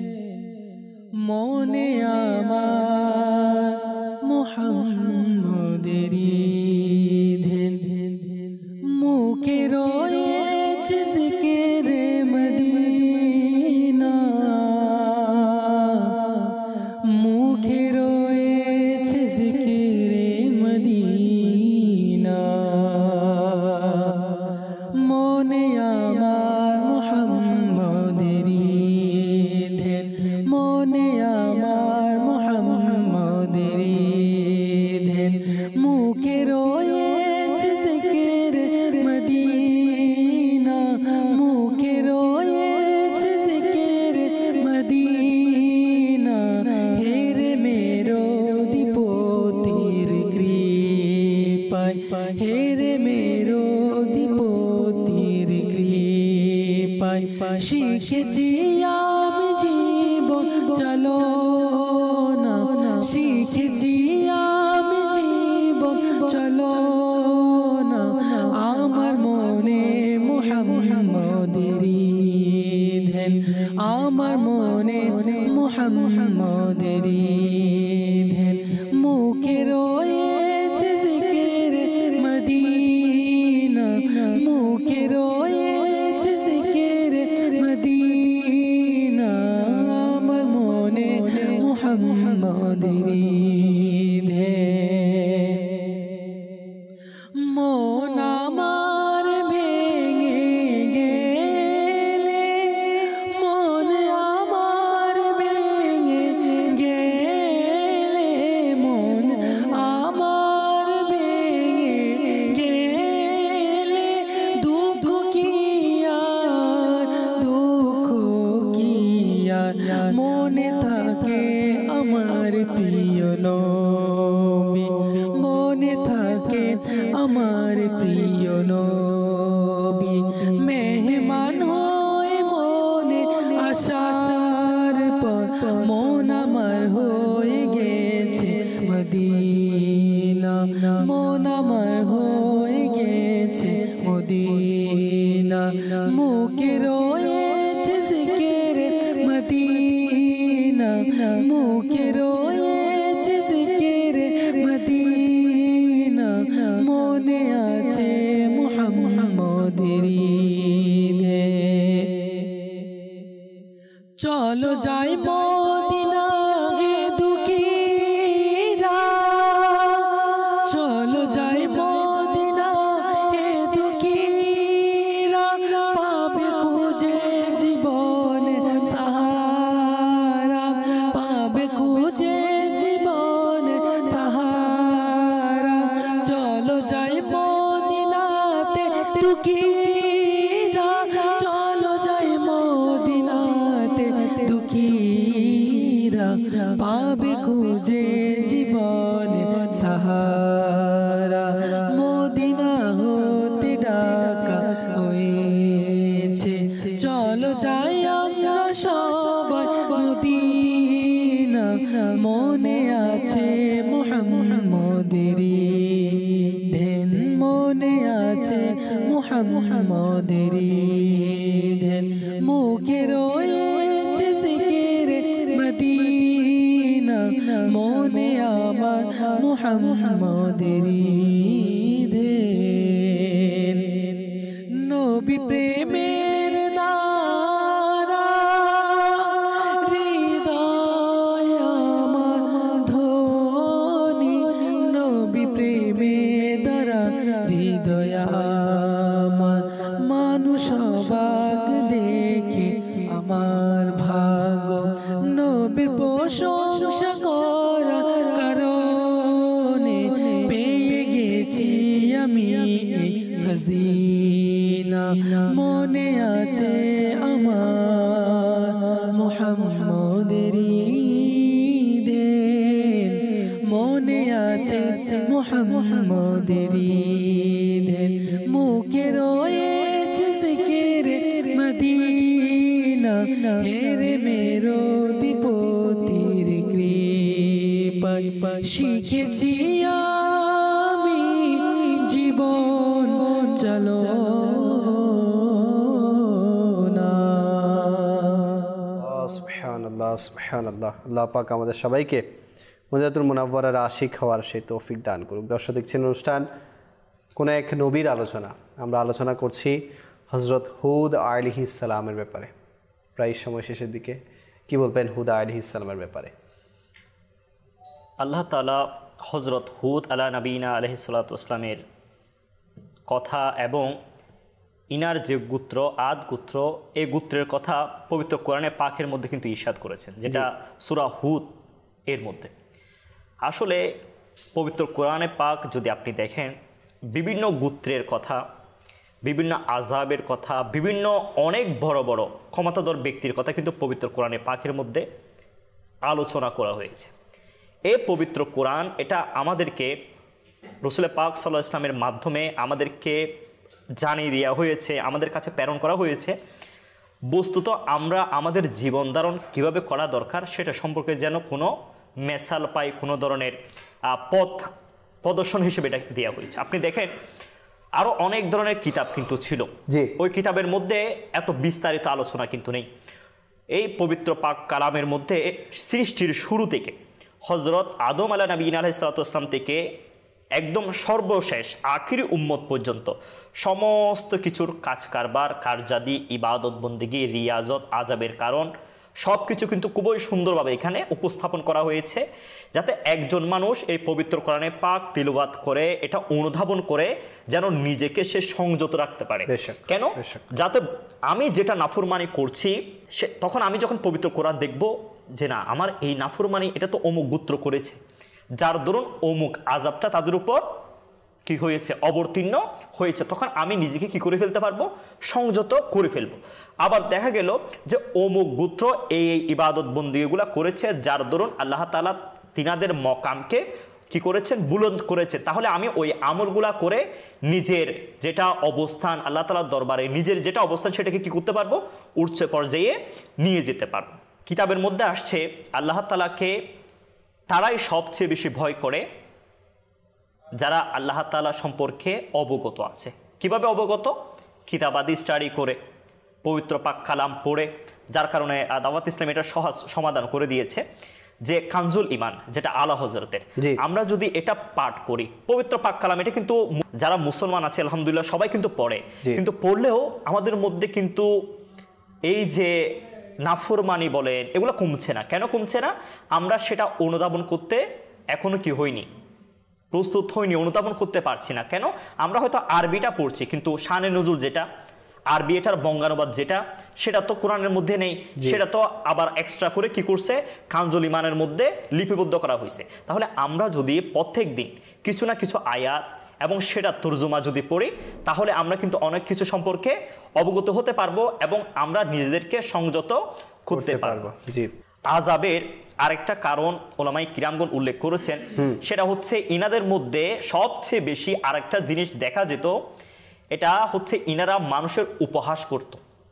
মনে আমার মুহাম্মদেরই ধ্যান, মুখে রয়েছে জিকির মদিনা, মুখে রয়েছে জিকির মদিনা, মনে আমার মুহাম্মদেরই ধ্যান, মনে আমার মুহাম্মদেরই ধ্যান, মুখে রয়েছে জিকির মদিনা, মুখে রয়েছে জিকির মদিনা, হেরে মেরো দীপতির কৃপায়, হেরে মেরো দীপতির কৃপায়, শিখেছি আমি জীবন চলো না, শিখেছি আমি জীবন চলো না, আমার মনে মুহাম্মদেরই ধ্যান, আমার মনে মুহাম্মদেরই ধ্যান, মুখে রয়েছে জিকির মদিনা, মুখে রয়েছে জিকির মদিনা, আমার মনে মুহাম্মদেরই ধ্যান। মন আমার ভেঙে গেলে মেহমান হয়ে মনে আসার পর মন আমার হয়ে গেছে মদিনা, মন আমার হয়ে গেছে মদিনা। মুখে রয়েছে জিকির মদিনা, মুখে রয়েছে জিকির মদিনা, মনে আছে মুহাম্মদের ঈদ। চলো যাই মদিনা হে দুঃখীরা, চলো যাই মদিনা হে দুঃখীরা, পাবে খুঁজে জীবন সাহারা, পাবে খুঁজে জীবন সাহারা। চলো যাই মদিনাতে দুঃখীরা, চলো যাই মদিনাতে দুঃখীরা, পাবে খুঁজে জীবন সাহারা। মদিনা হতে ডাকা হয়েছে, চলো যাই আমরা সবাই মদিনা, মনে আছে মুহাম্মদের ঈদ, মনে আছে মুহাম্মদের ঈদ। মুখে রয়েছে জিকির মদিনা, মনে আমার মুহাম্মদের ঈদ। নবী প্রেমের দ্বারা হৃদয় আমার ধনী, নবী প্রেমের দ্বারা হৃদয় আমার, মানুষ অবাক দেখে আমার ভাগ্য, নবীর প্রশংসা করা কারণে পেয়ে গেছি আমি এই খাজিনা। মনে আছে আমার মুহাম্মদের ঈদ, মনে আছে মুহাম্মদের ঈদ। মুখে রয়েছে জিকির মদিনা, হেরে মেরো দীপতির কৃপায় শিখেছি আমি জীবন চলো না। সুবহানাল্লাহ সুবহানাল্লাহ। আল্লাহ পাক আমাদের সবাইকে মদিনাতুল মুনাওয়ারার আশিক হওয়ার সেই তৌফিক দান করুক। দর্শক দেখছেন অনুষ্ঠান কোন এক নবীর আলোচনা। আমরা আলোচনা করছি হযরত হুদ আলাইহিস সালামের ব্যাপারে। প্রায় সময় শেষের দিকে, কি বলবেন হুদ আলাইহিস সালামের ব্যাপারে? আল্লাহ তাআলা হযরত হুদ আলা নবীনা আলাইহিস সালাতু ওয়াসসালামের কথা এবং ইনার যে গোত্র আদ গোত্র, এই গোত্রের কথা পবিত্র কোরআনে পাকের মধ্যে কিন্তু ইরশাদ করেছেন, যেটা সূরা হুদ এর মধ্যে। আসলে পবিত্র কোরআনে পাক যদি আপনি দেখেন, বিভিন্ন গোত্রের কথা, বিভিন্ন আযাবের কথা, বিভিন্ন অনেক বড় বড় ক্ষমতাধর ব্যক্তির কথা কিন্তু পবিত্র কোরআনে পাকের মধ্যে আলোচনা করা হয়েছে। এই পবিত্র কোরআন এটা আমাদেরকে রাসূল পাক সাল্লাল্লাহু আলাইহি ওয়াসাল্লামের মাধ্যমে আমাদেরকে জানিয়ে দেওয়া হয়েছে, আমাদের কাছে প্রেরণ করা হয়েছে। বস্তুত আমরা আমাদের জীবন ধারণ কীভাবে করা দরকার সেটা সম্পর্কে যেন কোনো মেসাল পাই, কোনো ধরনের পথ প্রদর্শন হিসেবে এটা দেওয়া হয়েছে। আপনি দেখেন আরও অনেক ধরনের কিতাব কিন্তু ছিল, ওই কিতাবের মধ্যে এত বিস্তারিত আলোচনা কিন্তু নেই। এই পবিত্র পাক কালামের মধ্যে সৃষ্টির শুরু থেকে হযরত আদম আলা নবীনা আলাইহিস সালাতু ওয়াসসালাম থেকে একদম সর্বশেষ আখিরি উম্মত পর্যন্ত সমস্ত কিছুর কাজ কারবার, কারজাদি, ইবাদত বন্দেগী, রিয়াজত, আজাবের কারণ সব কিছু কিন্তু খুবই সুন্দরভাবে এখানে উপস্থাপন করা হয়েছে, যাতে একজন মানুষ এই পবিত্র কোরআনে পাক তিলাওয়াত করে, এটা অনুধাবন করে যেন নিজেকে সে সংযত রাখতে পারে। কেন? যাতে আমি যেটা নাফরমানি করছি সে তখন আমি যখন পবিত্র কোরআন দেখব যে না, আমার এই নাফরমানি এটা তো অমুক গোত্র করেছে, যার দরুন অমুক আযাবটা তাদের উপর কি হয়েছে, অবতীর্ণ হয়েছে, তখন আমি নিজেকে কি করে ফেলতে পারবো, সংযত করে ফেলবো। আবার দেখা গেল যে অমুক গোত্র এই এই ইবাদত বন্দিগুলা করেছে, যার দরুন আল্লাহ তাআলা তিনাদের মকামকে কি করেছেন, বুলন্দ করেছেন। তাহলে আমি ওই আমলগুলা করে নিজের যেটা অবস্থান আল্লাহ তাআলার দরবারে, নিজের যেটা অবস্থান সেটাকে কি করতে পারবো, উচ্চ পর্যায়ে নিয়ে যেতে পারবো। কিতাবের মধ্যে আসছে আল্লাহ তাআলাকে তারাই সবচেয়ে বেশি ভয় করে যারা আল্লাহ তাআলা সম্পর্কে অবগত আছে। কিভাবে অবগত? কিতাবাদি স্টাডি করে, পবিত্র পাক কালাম পড়ে, যার কারণে দাওয়াত ইসলাম এটা সহজ সমাধান করে দিয়েছে যে কানজুল ইমান যেটা আলা হযরতের, আমরা যদি এটা পাঠ করি পবিত্র পাক কালাম, এটা কিন্তু যারা মুসলমান আছে আলহামদুলিল্লাহ সবাই কিন্তু পড়ে, কিন্তু পড়লেও আমাদের মধ্যে কিন্তু এই যে নাফরমানি বলেন এগুলো কমছে না। কেন কমছে না? আমরা সেটা অনুধাবন করতে এখনো কি হয়নি, প্রস্তুত হয়নি, অনুধাবন করতে পারছি না। কেন? আমরা হয়তো আরবিটা পড়ছি, কিন্তু শানে নজুল যেটা আরবি, এটার বঙ্গানুবাদ যেটা, সেটা তো কোরআনের মধ্যে নেই, সেটা তো আবার এক্সট্রা করে কি করছে, কানজুল ইমানের মধ্যে লিপিবদ্ধ করা হয়েছে। তাহলে আমরা যদি প্রত্যেক দিন কিছু না কিছু আয়াত এবং সেটা তর্জমা যদি পড়ি, তাহলে আমরা কিন্তু অনেক কিছু সম্পর্কে অবগত হতে পারবো এবং আমরা নিজেদেরকে সংযত করতে পারবো। জি। আযাবের আরেকটা কারণ ওলামায়ে কিরামগণ উল্লেখ করেছেন, সেটা হচ্ছে ইনাদের মধ্যে সবচেয়ে বেশি আরেকটা জিনিস দেখা যেত, এটা হচ্ছে ইনারা মানুষের উপহাস করত,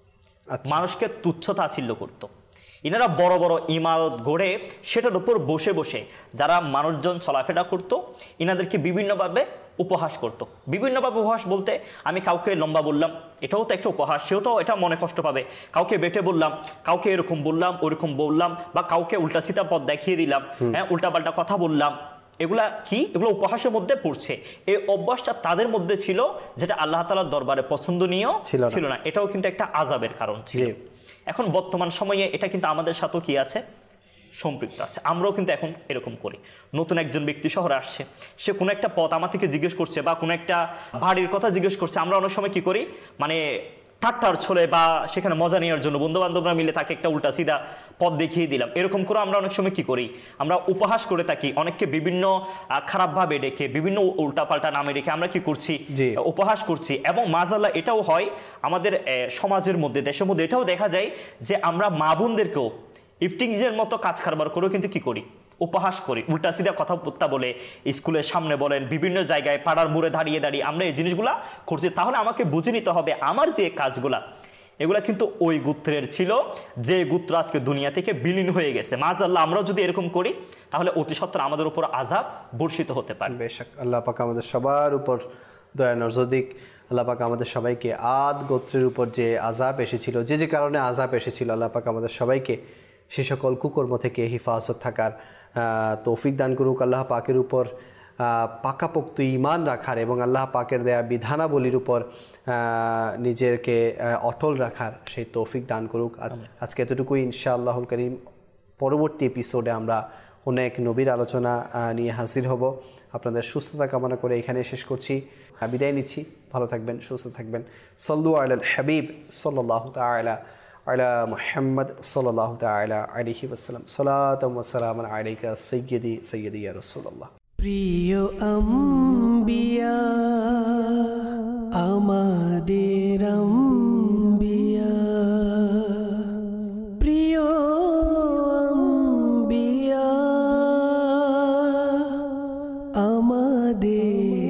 মানুষকে তুচ্ছ তাচ্ছিল্য করত। ইনারা বড় বড় ইমারত গড়ে সেটার উপর বসে বসে যারা মানুষজন চলাফেরা করত, ইনাদেরকে বিভিন্নভাবে উপহাস করত। বিভিন্নভাবে উপহাস বলতে, আমি কাউকে লম্বা বললাম, এটাও তো একটা উপহাস, সেও তো এটা মনে কষ্ট পাবে। কাউকে বেটে বললাম, কাউকে এরকম বললাম, ওরকম বললাম, বা কাউকে উল্টা সিধা পথ দেখিয়ে দিলাম, হ্যাঁ উল্টা পাল্টা কথা বললাম, এগুলা কি, এগুলো উপহাসের মধ্যে পড়ছে। এই অভ্যাসটা তাদের মধ্যে ছিল, যেটা আল্লাহ তাআলার দরবারে পছন্দনীয় ছিল না। এটাও কিন্তু একটা আযাবের কারণ ছিল। এখন বর্তমান সময়ে এটা কিন্তু আমাদের সাথেও কি আছে, সম্পৃক্ত আছে। আমরাও কিন্তু এখন এরকম করি। নতুন একজন ব্যক্তি শহরে আসছে, সে কোনো একটা পথ আমার থেকে জিজ্ঞেস করছে বা কোনো একটা বাড়ির কথা জিজ্ঞেস করছে, আমরা অনেক সময় কি করি, মানে ঠাট্টার ছলে বা সেখানে মজা নেওয়ার জন্য বন্ধু বান্ধবরা মিলে তাকে একটা উল্টা সিধা পথ দেখিয়ে দিলাম, এরকম করে আমরা অনেক সময় কি করি, আমরা উপহাস করে থাকি। অনেককে বিভিন্ন খারাপভাবে ডেকে, বিভিন্ন উল্টাপাল্টা নামে ডেকে আমরা কি করছি, উপহাস করছি। এবং মাজাল্লাহ এটাও হয় আমাদের সমাজের মধ্যে, দেশের মধ্যে এটাও দেখা যায় যে আমরা মা বোনদেরকেও ইফটিংজের মতো কাজ কারবার করেও কিন্তু কি করি, উপহাস করি, উল্টা সিধা কথাবার্তা বলে, স্কুলের সামনে বলেন, বিভিন্ন জায়গায় পাড়ার মোড়ে দাঁড়িয়ে দাঁড়িয়ে আমরা এই জিনিসগুলা করছি। তাহলে আমাকে বুঝে নিতে হবে আমার যে কাজগুলা, এগুলা কিন্তু ওই গোত্রের ছিল যে গোত্র আজকে দুনিয়া থেকে বিলীন হয়ে গেছে। মাযাল্লাহ আমরা যদি এরকম করি, তাহলে অতি সত্বর আমাদের উপর আযাব বর্ষিত হতে পারে। বেশক আল্লাহ পাক আমাদের সবার উপর দয়া নজর দিক। আল্লাহ পাক আমাদের সবাইকে আদ গোত্রের উপর যে আযাব এসেছিল, যে যে কারণে আযাব এসেছিল, আল্লাহ পাক আমাদের সবাইকে সে সকল কুকর্ম থেকে হিফাজত থাকার তৌফিক দান করুক। আল্লাহ পাকের উপর পাকাপোক্ত ঈমান রাখার এবং আল্লাহ পাকের দেয়া বিধানাবলীর উপর নিজেকে অটল রাখার সেই তৌফিক দান করুক। আজকে এতটুকুই, ইনশাআল্লাহুল কারীম পরবর্তী এপিসোডে আমরা অনেক নবীর আলোচনা নিয়ে হাজির হব। আপনাদের সুস্থতা কামনা করে এখানে শেষ করছি, বিদায় নিচ্ছি। ভালো থাকবেন, সুস্থ থাকবেন। সাল্লু আলাল হাবিব সাল্লাল্লাহু তাআলা আলা মুহাম্মদ সাল্লাল্লাহু তাআলা আলাইহি ওয়াসাল্লাম। সালাতাম ওয়া সালামান আলাইকা সাইয়্যিদি সাইয়্যিদি ইয়া রাসূলুল্লাহ। প্রিয় আম্বিয়া আমাদের আম্বিয়া, প্রিয় আম্বিয়া আমাদের